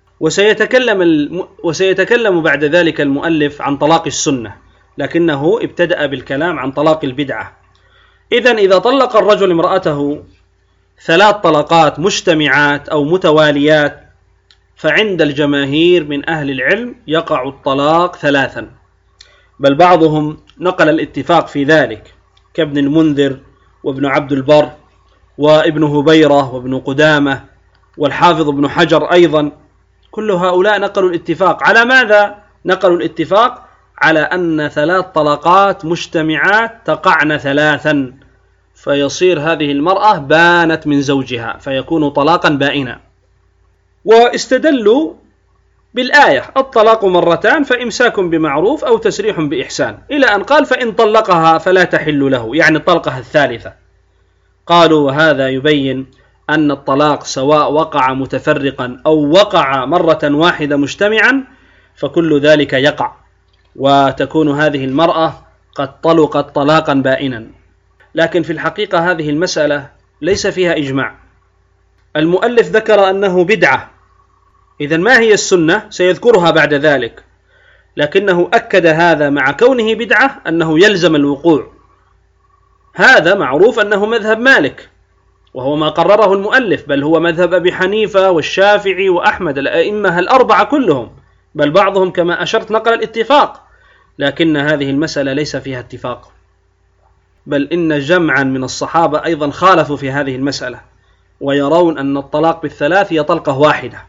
وسيتكلم بعد ذلك المؤلف عن طلاق السنة، لكنه ابتدأ بالكلام عن طلاق البدعة. إذن إذا طلق الرجل امرأته 3 طلقات مجتمعات أو متواليات، فعند الجماهير من أهل العلم يقع الطلاق 3، بل بعضهم نقل الاتفاق في ذلك كابن المنذر وابن عبد البر وابن هبيرة وابن قدامة والحافظ ابن حجر أيضا. كل هؤلاء نقلوا الاتفاق على ماذا؟ نقلوا الاتفاق على أن 3 طلقات مجتمعات تقعن 3، فيصير هذه المرأة بانت من زوجها فيكون طلاقا بائنا. واستدلوا بالآية الطلاق مرتان فإمساك بمعروف أو تسريح بإحسان، إلى أن قال فإن طلقها فلا تحل له، يعني الطلقة الثالثة. قالوا وهذا يبين أن الطلاق سواء وقع متفرقا أو وقع مرة واحدة مجتمعا فكل ذلك يقع، وتكون هذه المرأة قد طلقت طلاقا بائنا. لكن في الحقيقة هذه المسألة ليس فيها إجماع. المؤلف ذكر أنه بدعة، إذن ما هي السنة سيذكرها بعد ذلك، لكنه أكد هذا مع كونه بدعة أنه يلزم الوقوع. هذا معروف أنه مذهب مالك، وهو ما قرره المؤلف، بل هو مذهب أبي حنيفة والشافعي وأحمد، الأئمة الأربعة كلهم، بل بعضهم كما أشرت نقل الاتفاق. لكن هذه المسألة ليس فيها اتفاق، بل إن جمعا من الصحابة أيضا خالفوا في هذه المسألة، ويرون أن الطلاق بالثلاث هي طلقة واحدة.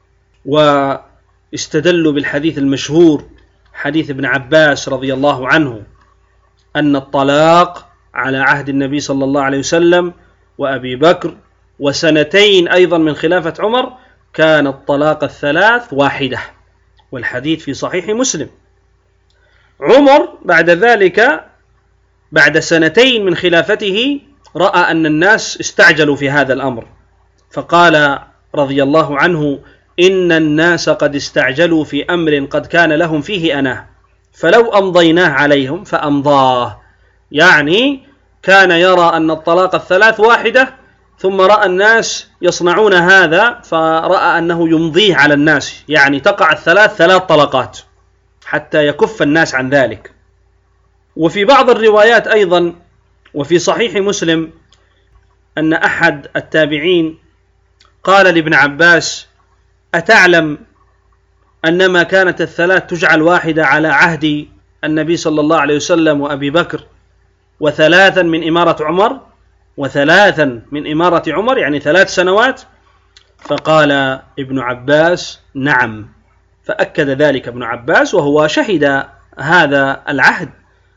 واستدلوا بالحديث المشهور حديث ابن عباس رضي الله عنه أن الطلاق على عهد النبي صلى الله عليه وسلم وأبي بكر وسنتين أيضا من خلافة عمر كان الطلاق 3 واحدة، والحديث في صحيح مسلم. عمر بعد ذلك بعد سنتين من خلافته رأى أن الناس استعجلوا في هذا الأمر، فقال رضي الله عنه إن الناس قد استعجلوا في أمر قد كان لهم فيه أنا، فلو أمضيناه عليهم فأمضاه، يعني كان يرى أن الطلاق الثلاث واحدة، ثم رأى الناس يصنعون هذا فرأى أنه يمضيه على الناس، يعني تقع الثلاث طلقات حتى يكف الناس عن ذلك. وفي بعض الروايات أيضا وفي صحيح مسلم أن أحد التابعين قال لابن عباس: أتعلم أنما كانت الثلاث تجعل واحدة على عهد النبي صلى الله عليه وسلم وأبي بكر، وثلاثا من إمارة عمر، وثلاثا من إمارة عمر يعني 3 سنوات؟ فقال ابن عباس: نعم. فأكد ذلك ابن عباس وهو شهد هذا العهد.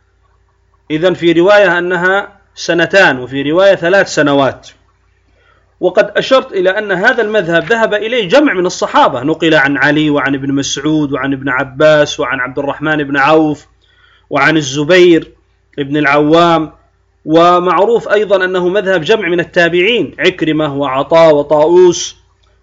إذن في رواية أنها 2 وفي رواية 3 سنوات. وقد أشرت إلى أن هذا المذهب ذهب إليه جمع من الصحابة، نقل عن علي وعن ابن مسعود وعن ابن عباس وعن عبد الرحمن بن عوف وعن الزبير بن العوام، ومعروف أيضا أنه مذهب جمع من التابعين، عكرمة وعطاء وطاؤوس.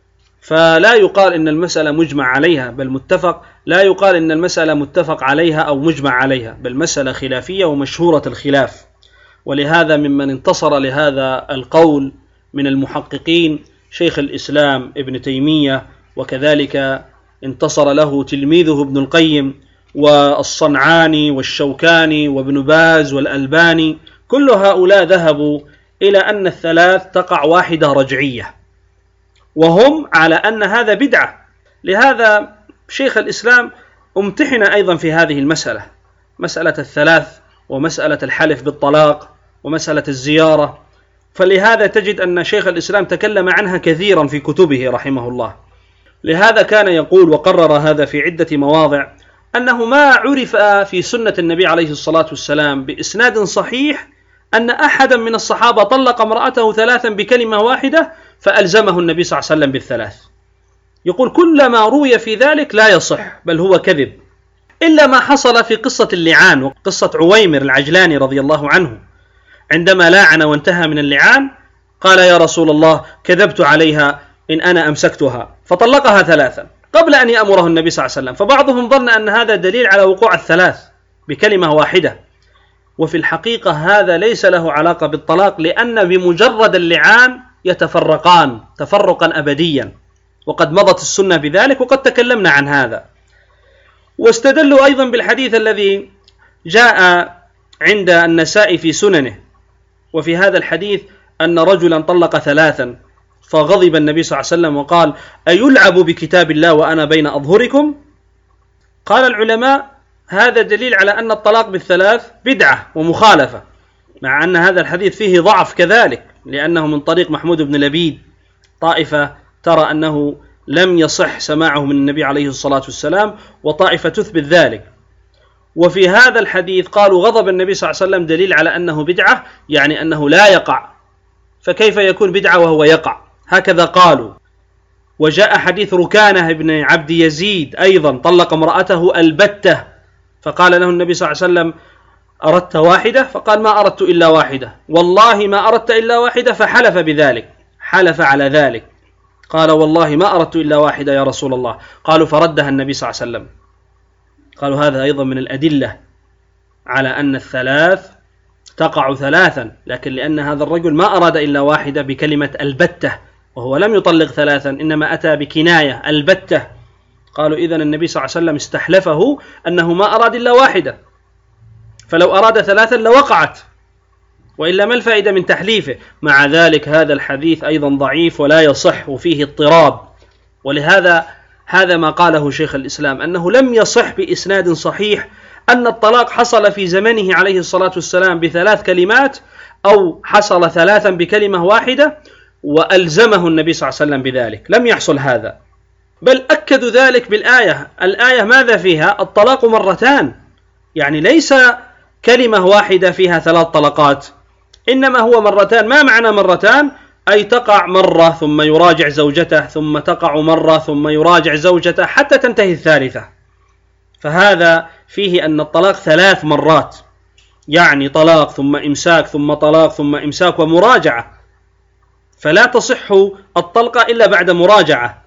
فلا يقال إن المسألة مجمع عليها، بل متفق، لا يقال إن المسألة متفق عليها أو مجمع عليها، بل مسألة خلافية ومشهورة الخلاف. ولهذا ممن انتصر لهذا القول من المحققين شيخ الإسلام ابن تيمية، وكذلك انتصر له تلميذه ابن القيم والصنعاني والشوكاني وابن باز والألباني. كل هؤلاء ذهبوا إلى أن الثلاث تقع واحدة رجعية، وهم على أن هذا بدعة. لهذا شيخ الإسلام امتحن أيضا في هذه المسألة، مسألة الثلاث ومسألة الحلف بالطلاق ومسألة الزيارة. فلهذا تجد أن شيخ الإسلام تكلم عنها كثيرا في كتبه رحمه الله. لهذا كان يقول، وقرر هذا في عدة مواضع، أنه ما عرف في سنة النبي عليه الصلاة والسلام بإسناد صحيح أن أحدا من الصحابة طلق امرأته 3 بكلمة واحدة فألزمه النبي صلى الله عليه وسلم بال3. يقول كل ما روي في ذلك لا يصح، بل هو كذب، إلا ما حصل في قصة اللعان وقصة عويمر العجلاني رضي الله عنه، عندما لاعن وانتهى من اللعان قال: يا رسول الله كذبت عليها إن أنا أمسكتها، فطلقها 3 قبل أن يأمره النبي صلى الله عليه وسلم. فبعضهم ظن أن هذا دليل على وقوع ال3 بكلمة واحدة، وفي الحقيقة هذا ليس له علاقة بالطلاق، لأن بمجرد اللعان يتفرقان تفرقا أبديا، وقد مضت السنة بذلك وقد تكلمنا عن هذا. واستدلوا أيضا بالحديث الذي جاء عند النسائي في سننه، وفي هذا الحديث أن رجلا طلق 3 فغضب النبي صلى الله عليه وسلم وقال: أيلعب بكتاب الله وأنا بين أظهركم؟ قال العلماء: هذا دليل على أن الطلاق بال3 بدعة ومخالفة، مع أن هذا الحديث فيه ضعف كذلك، لأنه من طريق محمود بن لبيد. طائفة ترى أنه لم يصح سماعه من النبي عليه الصلاة والسلام، وطائفة تثبت ذلك. وفي هذا الحديث قالوا غضب النبي صلى الله عليه وسلم دليل على أنه بدعة، يعني أنه لا يقع، فكيف يكون بدعة وهو يقع؟ هكذا قالوا. وجاء حديث ركانة بن عبد يزيد أيضا طلق امرأته البتة، فقال له النبي صلى الله عليه وسلم: أردت واحدة؟ فقال: ما أردت إلا واحدة، والله ما أردت إلا واحدة، فحلف بذلك، حلف على ذلك، قال: والله ما أردت إلا واحدة يا رسول الله. قالوا فردها النبي صلى الله عليه وسلم. قالوا هذا أيضا من الأدلة على أن الثلاث تقع 3، لكن لأن هذا الرجل ما أراد إلا واحدة بكلمة البتة، وهو لم يطلق 3 إنما أتى بكناية البتة. قالوا إذن النبي صلى الله عليه وسلم استحلفه أنه ما أراد إلا واحدة، فلو أراد 3 لوقعت، وإلا ما الفائدة من تحليفه؟ مع ذلك هذا الحديث أيضا ضعيف ولا يصح وفيه اضطراب. ولهذا هذا ما قاله شيخ الإسلام، أنه لم يصح بإسناد صحيح أن الطلاق حصل في زمنه عليه الصلاة والسلام ب3 كلمات، أو حصل 3 بكلمة واحدة وألزمه النبي صلى الله عليه وسلم بذلك. لم يحصل هذا، بل أكدوا ذلك بالآية. الآية ماذا فيها؟ الطلاق 2 يعني ليس كلمة واحدة فيها 3 طلقات، إنما هو 2. ما معنى 2؟ أي تقع مرة ثم يراجع زوجته، ثم تقع مرة ثم يراجع زوجته حتى تنتهي 3. فهذا فيه أن الطلاق 3 مرات، يعني طلاق ثم إمساك ثم طلاق ثم إمساك ومراجعة، فلا تصح الطلقة إلا بعد مراجعة.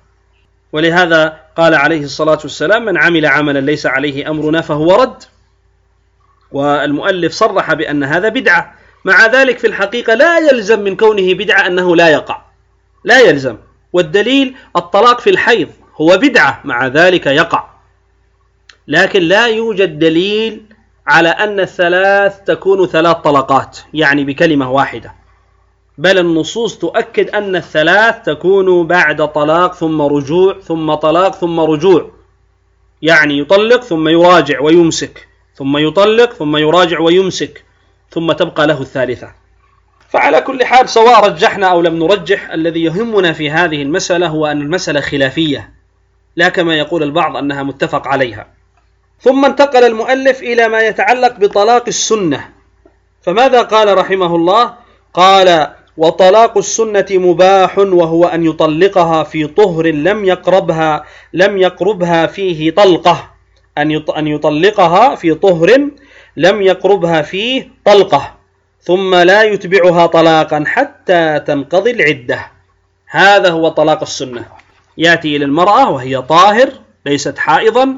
ولهذا قال عليه الصلاة والسلام: من عمل عملا ليس عليه أمرنا فهو رد. والمؤلف صرح بأن هذا بدعة، مع ذلك في الحقيقة لا يلزم من كونه بدعة أنه لا يقع، لا يلزم. والدليل الطلاق في الحيض هو بدعة، مع ذلك يقع. لكن لا يوجد دليل على أن الثلاث تكون 3 طلقات يعني بكلمة واحدة، بل النصوص تؤكد أن الثلاث تكون بعد طلاق ثم رجوع ثم طلاق ثم رجوع، يعني يطلق ثم يراجع ويمسك، ثم يطلق ثم يراجع ويمسك، ثم تبقى له الثالثة. فعلى كل حال سواء رجحنا أو لم نرجح، الذي يهمنا في هذه المسألة هو أن المسألة خلافية، لا كما يقول البعض أنها متفق عليها. ثم انتقل المؤلف إلى ما يتعلق بطلاق السنة، فماذا قال رحمه الله؟ قال: وطلاق السنة مباح، وهو أن يطلقها في طهر لم يقربها فيه طلقة، أن يطلقها في طهر لم يقربها فيه طلقة، ثم لا يتبعها طلاقا حتى تنقضي العدة. هذا هو طلاق السنة، يأتي إلى المرأة وهي طاهر ليست حائضا،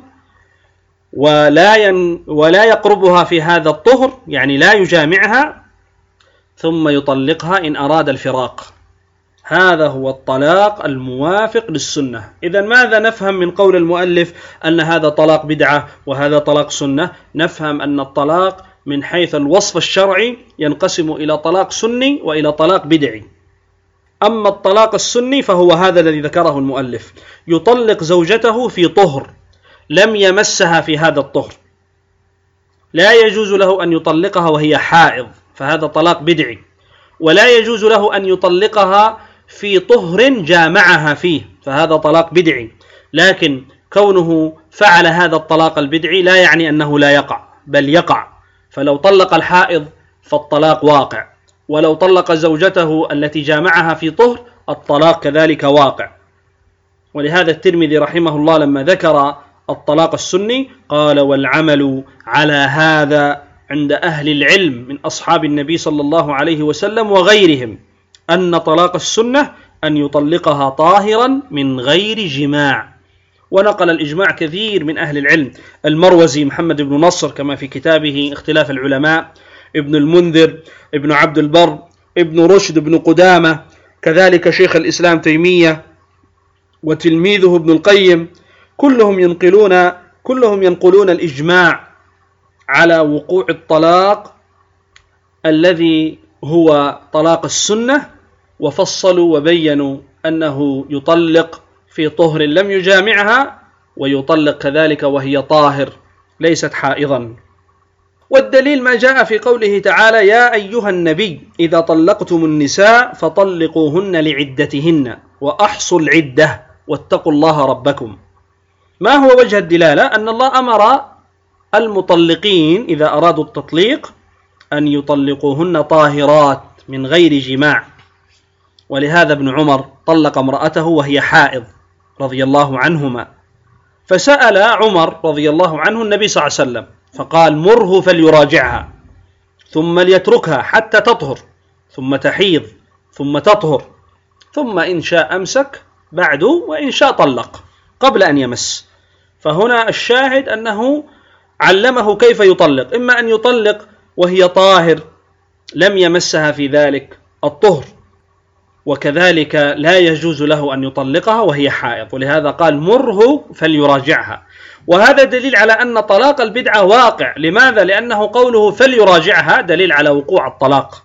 ولا يقربها في هذا الطهر، يعني لا يجامعها، ثم يطلقها إن أراد الفراق. هذا هو الطلاق الموافق للسنة. إذن ماذا نفهم من قول المؤلف أن هذا طلاق بدعة وهذا طلاق سنة؟ نفهم أن الطلاق من حيث الوصف الشرعي ينقسم إلى طلاق سني وإلى طلاق بدعي. أما الطلاق السني فهو هذا الذي ذكره المؤلف: يطلق زوجته في طهر لم يمسها في هذا الطهر، لا يجوز له أن يطلقها وهي حائض، فهذا طلاق بدعي. ولا يجوز له أن يطلقها في طهر جامعها فيه، فهذا طلاق بدعي. لكن كونه فعل هذا الطلاق البدعي لا يعني أنه لا يقع، بل يقع. فلو طلق الحائض فالطلاق واقع، ولو طلق زوجته التي جامعها في طهر الطلاق كذلك واقع. ولهذا الترمذي رحمه الله لما ذكر الطلاق السني قال: والعمل على هذا عند أهل العلم من أصحاب النبي صلى الله عليه وسلم وغيرهم، أن طلاق السنة أن يطلقها طاهرا من غير جماع. ونقل الإجماع كثير من أهل العلم، المروزي محمد بن نصر كما في كتابه اختلاف العلماء، ابن المنذر، ابن عبد البر، ابن رشد، ابن قدامة، كذلك شيخ الإسلام تيمية، وتلميذه ابن القيم، كلهم ينقلون الإجماع على وقوع الطلاق الذي هو طلاق السنة، وفصلوا وبينوا أنه يطلق في طهر لم يجامعها، ويطلق كذلك وهي طاهر ليست حائضا. والدليل ما جاء في قوله تعالى: يا أيها النبي إذا طلقتم النساء فطلقوهن لعدتهن وأحصوا العدة واتقوا الله ربكم. ما هو وجه الدلالة؟ أن الله أمر المطلقين إذا أرادوا التطليق أن يطلقوهن طاهرات من غير جماع. ولهذا ابن عمر طلق امرأته وهي حائض رضي الله عنهما، فسأل عمر رضي الله عنه النبي صلى الله عليه وسلم فقال: مره فليراجعها، ثم ليتركها حتى تطهر، ثم تحيض، ثم تطهر، ثم إن شاء أمسك بعد، وإن شاء طلق قبل أن يمس. فهنا الشاهد أنه علمه كيف يطلق، إما أن يطلق وهي طاهر لم يمسها في ذلك الطهر، وكذلك لا يجوز له أن يطلقها وهي حائض، ولهذا قال: مره فليراجعها. وهذا دليل على أن طلاق البدعة واقع. لماذا؟ لأنه قوله فليراجعها دليل على وقوع الطلاق،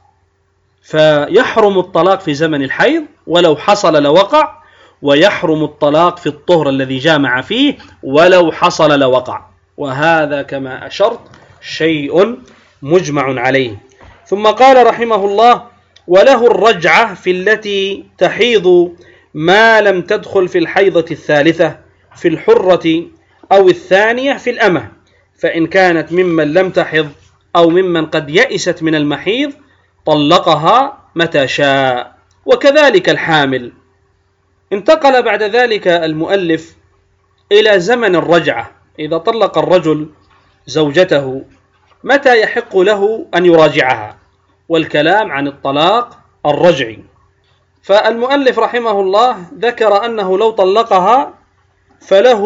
فيحرم الطلاق في زمن الحيض ولو حصل لوقع، ويحرم الطلاق في الطهر الذي جامع فيه ولو حصل لوقع. وهذا كما أشرت شيء مجمع عليه. ثم قال رحمه الله: وله الرجعة في التي تحيض ما لم تدخل في الحيضة الثالثة في الحرة أو الثانية في الأمة، فإن كانت ممن لم تحض أو ممن قد يئست من المحيض طلقها متى شاء، وكذلك الحامل. انتقل بعد ذلك المؤلف إلى زمن الرجعة. إذا طلق الرجل زوجته متى يحق له أن يراجعها؟ والكلام عن الطلاق الرجعي. فالمؤلف رحمه الله ذكر أنه لو طلقها فله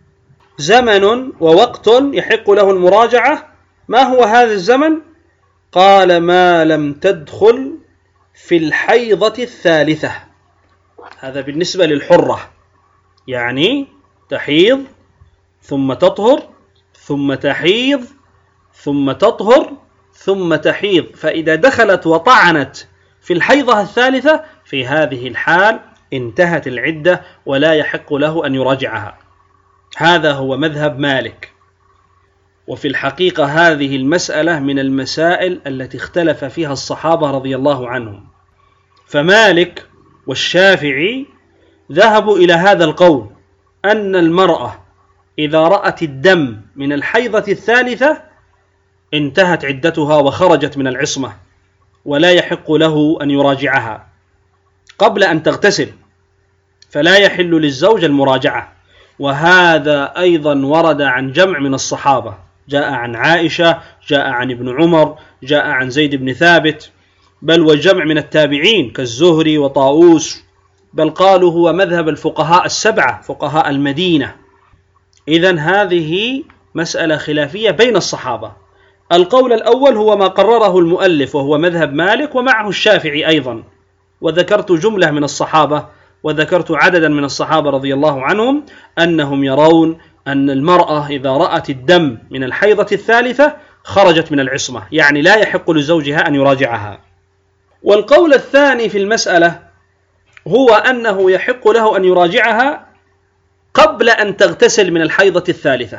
زمن ووقت يحق له المراجعة. ما هو هذا الزمن؟ قال ما لم تدخل في الحيضة الثالثة. هذا بالنسبة للحرة، يعني تحيض ثم تطهر ثم تحيض ثم تطهر ثم تحيض، فإذا دخلت وطعنت في الحيضة الثالثة في هذه الحال انتهت العدة ولا يحق له أن يراجعها. هذا هو مذهب مالك. وفي الحقيقة هذه المسألة من المسائل التي اختلف فيها الصحابة رضي الله عنهم، فمالك والشافعي ذهبوا إلى هذا القول أن المرأة إذا رأت الدم من الحيضة الثالثة انتهت عدتها وخرجت من العصمة ولا يحق له أن يراجعها قبل أن تغتسل، فلا يحل للزوج المراجعة. وهذا أيضا ورد عن جمع من الصحابة، جاء عن عائشة، جاء عن ابن عمر، جاء عن زيد بن ثابت، بل وجمع من التابعين كالزهري وطاووس، بل قالوا هو مذهب الفقهاء السبعة فقهاء المدينة. إذن هذه مسألة خلافية بين الصحابة. القول الأول هو ما قرره المؤلف وهو مذهب مالك ومعه الشافعي أيضا، وذكرت جملة من الصحابة وذكرت عددا من الصحابة رضي الله عنهم أنهم يرون أن المرأة إذا رأت الدم من الحيضة الثالثة خرجت من العصمة، يعني لا يحق لزوجها أن يراجعها. والقول الثاني في المسألة هو أنه يحق له أن يراجعها قبل أن تغتسل من الحيضة الثالثة،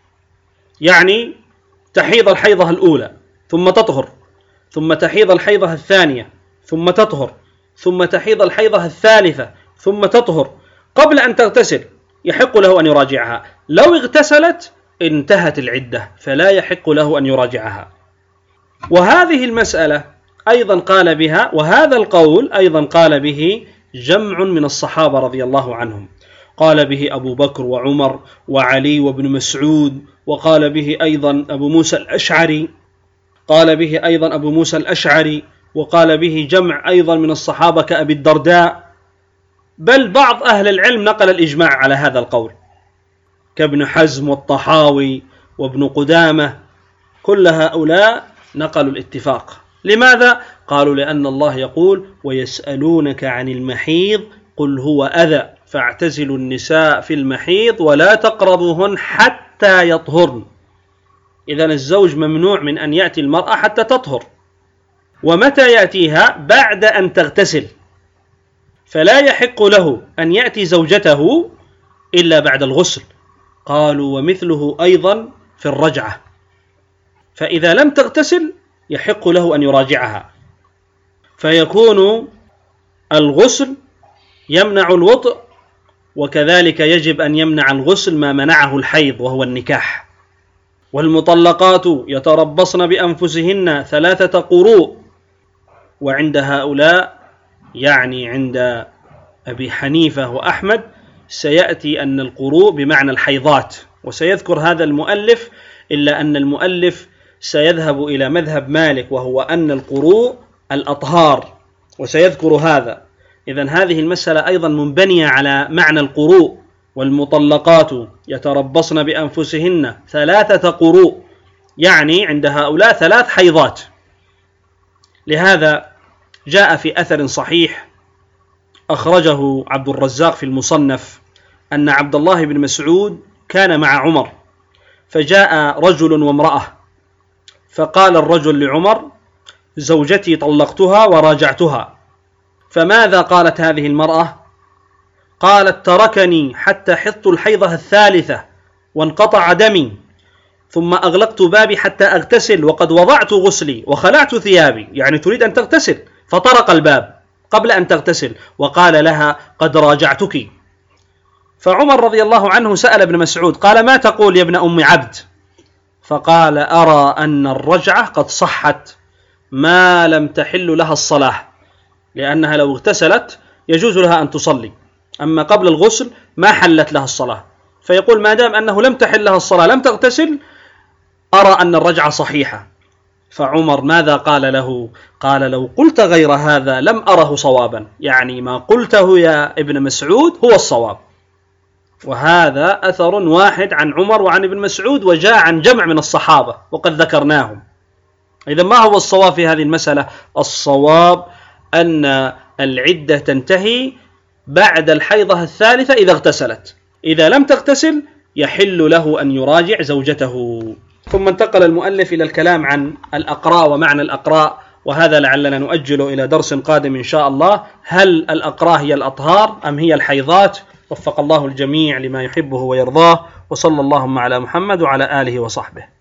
يعني تحيض الحيضة الأولى ثم تطهر، ثم تحيض الحيضة الثانية ثم تطهر، ثم تحيض الحيضة الثالثة ثم تطهر، قبل أن تغتسل يحق له أن يراجعها. لو اغتسلت انتهت العدة فلا يحق له أن يراجعها. وهذه المسألة أيضا قال بها، وهذا القول أيضا قال به جمع من الصحابة رضي الله عنهم، قال به أبو بكر وعمر وعلي وابن مسعود، وقال به أيضا أبو موسى الأشعري، قال به أيضا أبو موسى الأشعري، وقال به جمع أيضا من الصحابة كأبي الدرداء، بل بعض أهل العلم نقل الإجماع على هذا القول كابن حزم والطحاوي وابن قدامة، كل هؤلاء نقلوا الاتفاق. لماذا؟ قالوا لأن الله يقول ويسألونك عن المحيض قل هو أذى فاعتزلوا النساء في المحيض ولا تقربوهن حتى يطهرن. إذن الزوج ممنوع من أن يأتي المرأة حتى تطهر، ومتى يأتيها؟ بعد أن تغتسل، فلا يحق له أن يأتي زوجته إلا بعد الغسل. قالوا ومثله أيضا في الرجعة، فإذا لم تغتسل يحق له أن يراجعها، فيكون الغسل يمنع الوطء، وكذلك يجب أن يمنع الغسل ما منعه الحيض وهو النكاح. والمطلقات يتربصن بأنفسهن 3 قروء، وعند هؤلاء يعني عند أبي حنيفة وأحمد سيأتي أن القروء بمعنى الحيضات، وسيذكر هذا المؤلف، إلا أن المؤلف سيذهب إلى مذهب مالك وهو أن القروء الأطهار، وسيذكر هذا. إذن هذه المسألة أيضا منبنية على معنى القروء. والمطلقات يتربصن بأنفسهن 3 قروء، يعني عند هؤلاء 3 حيضات. لهذا جاء في أثر صحيح أخرجه عبد الرزاق في المصنف أن عبد الله بن مسعود كان مع عمر، فجاء رجل وامرأة، فقال الرجل لعمر زوجتي طلقتها وراجعتها. فماذا قالت هذه المرأة؟ قالت تركني حتى حضت الحيضة الثالثة وانقطع دمي، ثم أغلقت بابي حتى أغتسل وقد وضعت غسلي وخلعت ثيابي، يعني تريد أن تغتسل، فطرق الباب قبل أن تغتسل وقال لها قد راجعتك. فعمر رضي الله عنه سأل ابن مسعود قال ما تقول يا ابن أم عبد؟ فقال أرى أن الرجعة قد صحت ما لم تحل لها الصلاة، لأنها لو اغتسلت يجوز لها أن تصلي، أما قبل الغسل ما حلت لها الصلاة. فيقول ما دام أنه لم تحل لها الصلاة لم تغتسل أرى أن الرجعة صحيحة. فعمر ماذا قال له؟ قال لو قلت غير هذا لم أره صوابا، يعني ما قلته يا ابن مسعود هو الصواب. وهذا أثر واحد عن عمر وعن ابن مسعود، وجاء عن جمع من الصحابة وقد ذكرناهم. إذا ما هو الصواب في هذه المسألة؟ الصواب أن العدة تنتهي بعد الحيضة الثالثة إذا اغتسلت. إذا لم تغتسل يحل له أن يراجع زوجته. ثم انتقل المؤلف إلى الكلام عن الأقراء ومعنى الأقراء، وهذا لعلنا نؤجله إلى درس قادم إن شاء الله. هل الأقراء هي الأطهار أم هي الحيضات؟ وفق الله الجميع لما يحبه ويرضاه، وصلى اللهم على محمد وعلى آله وصحبه.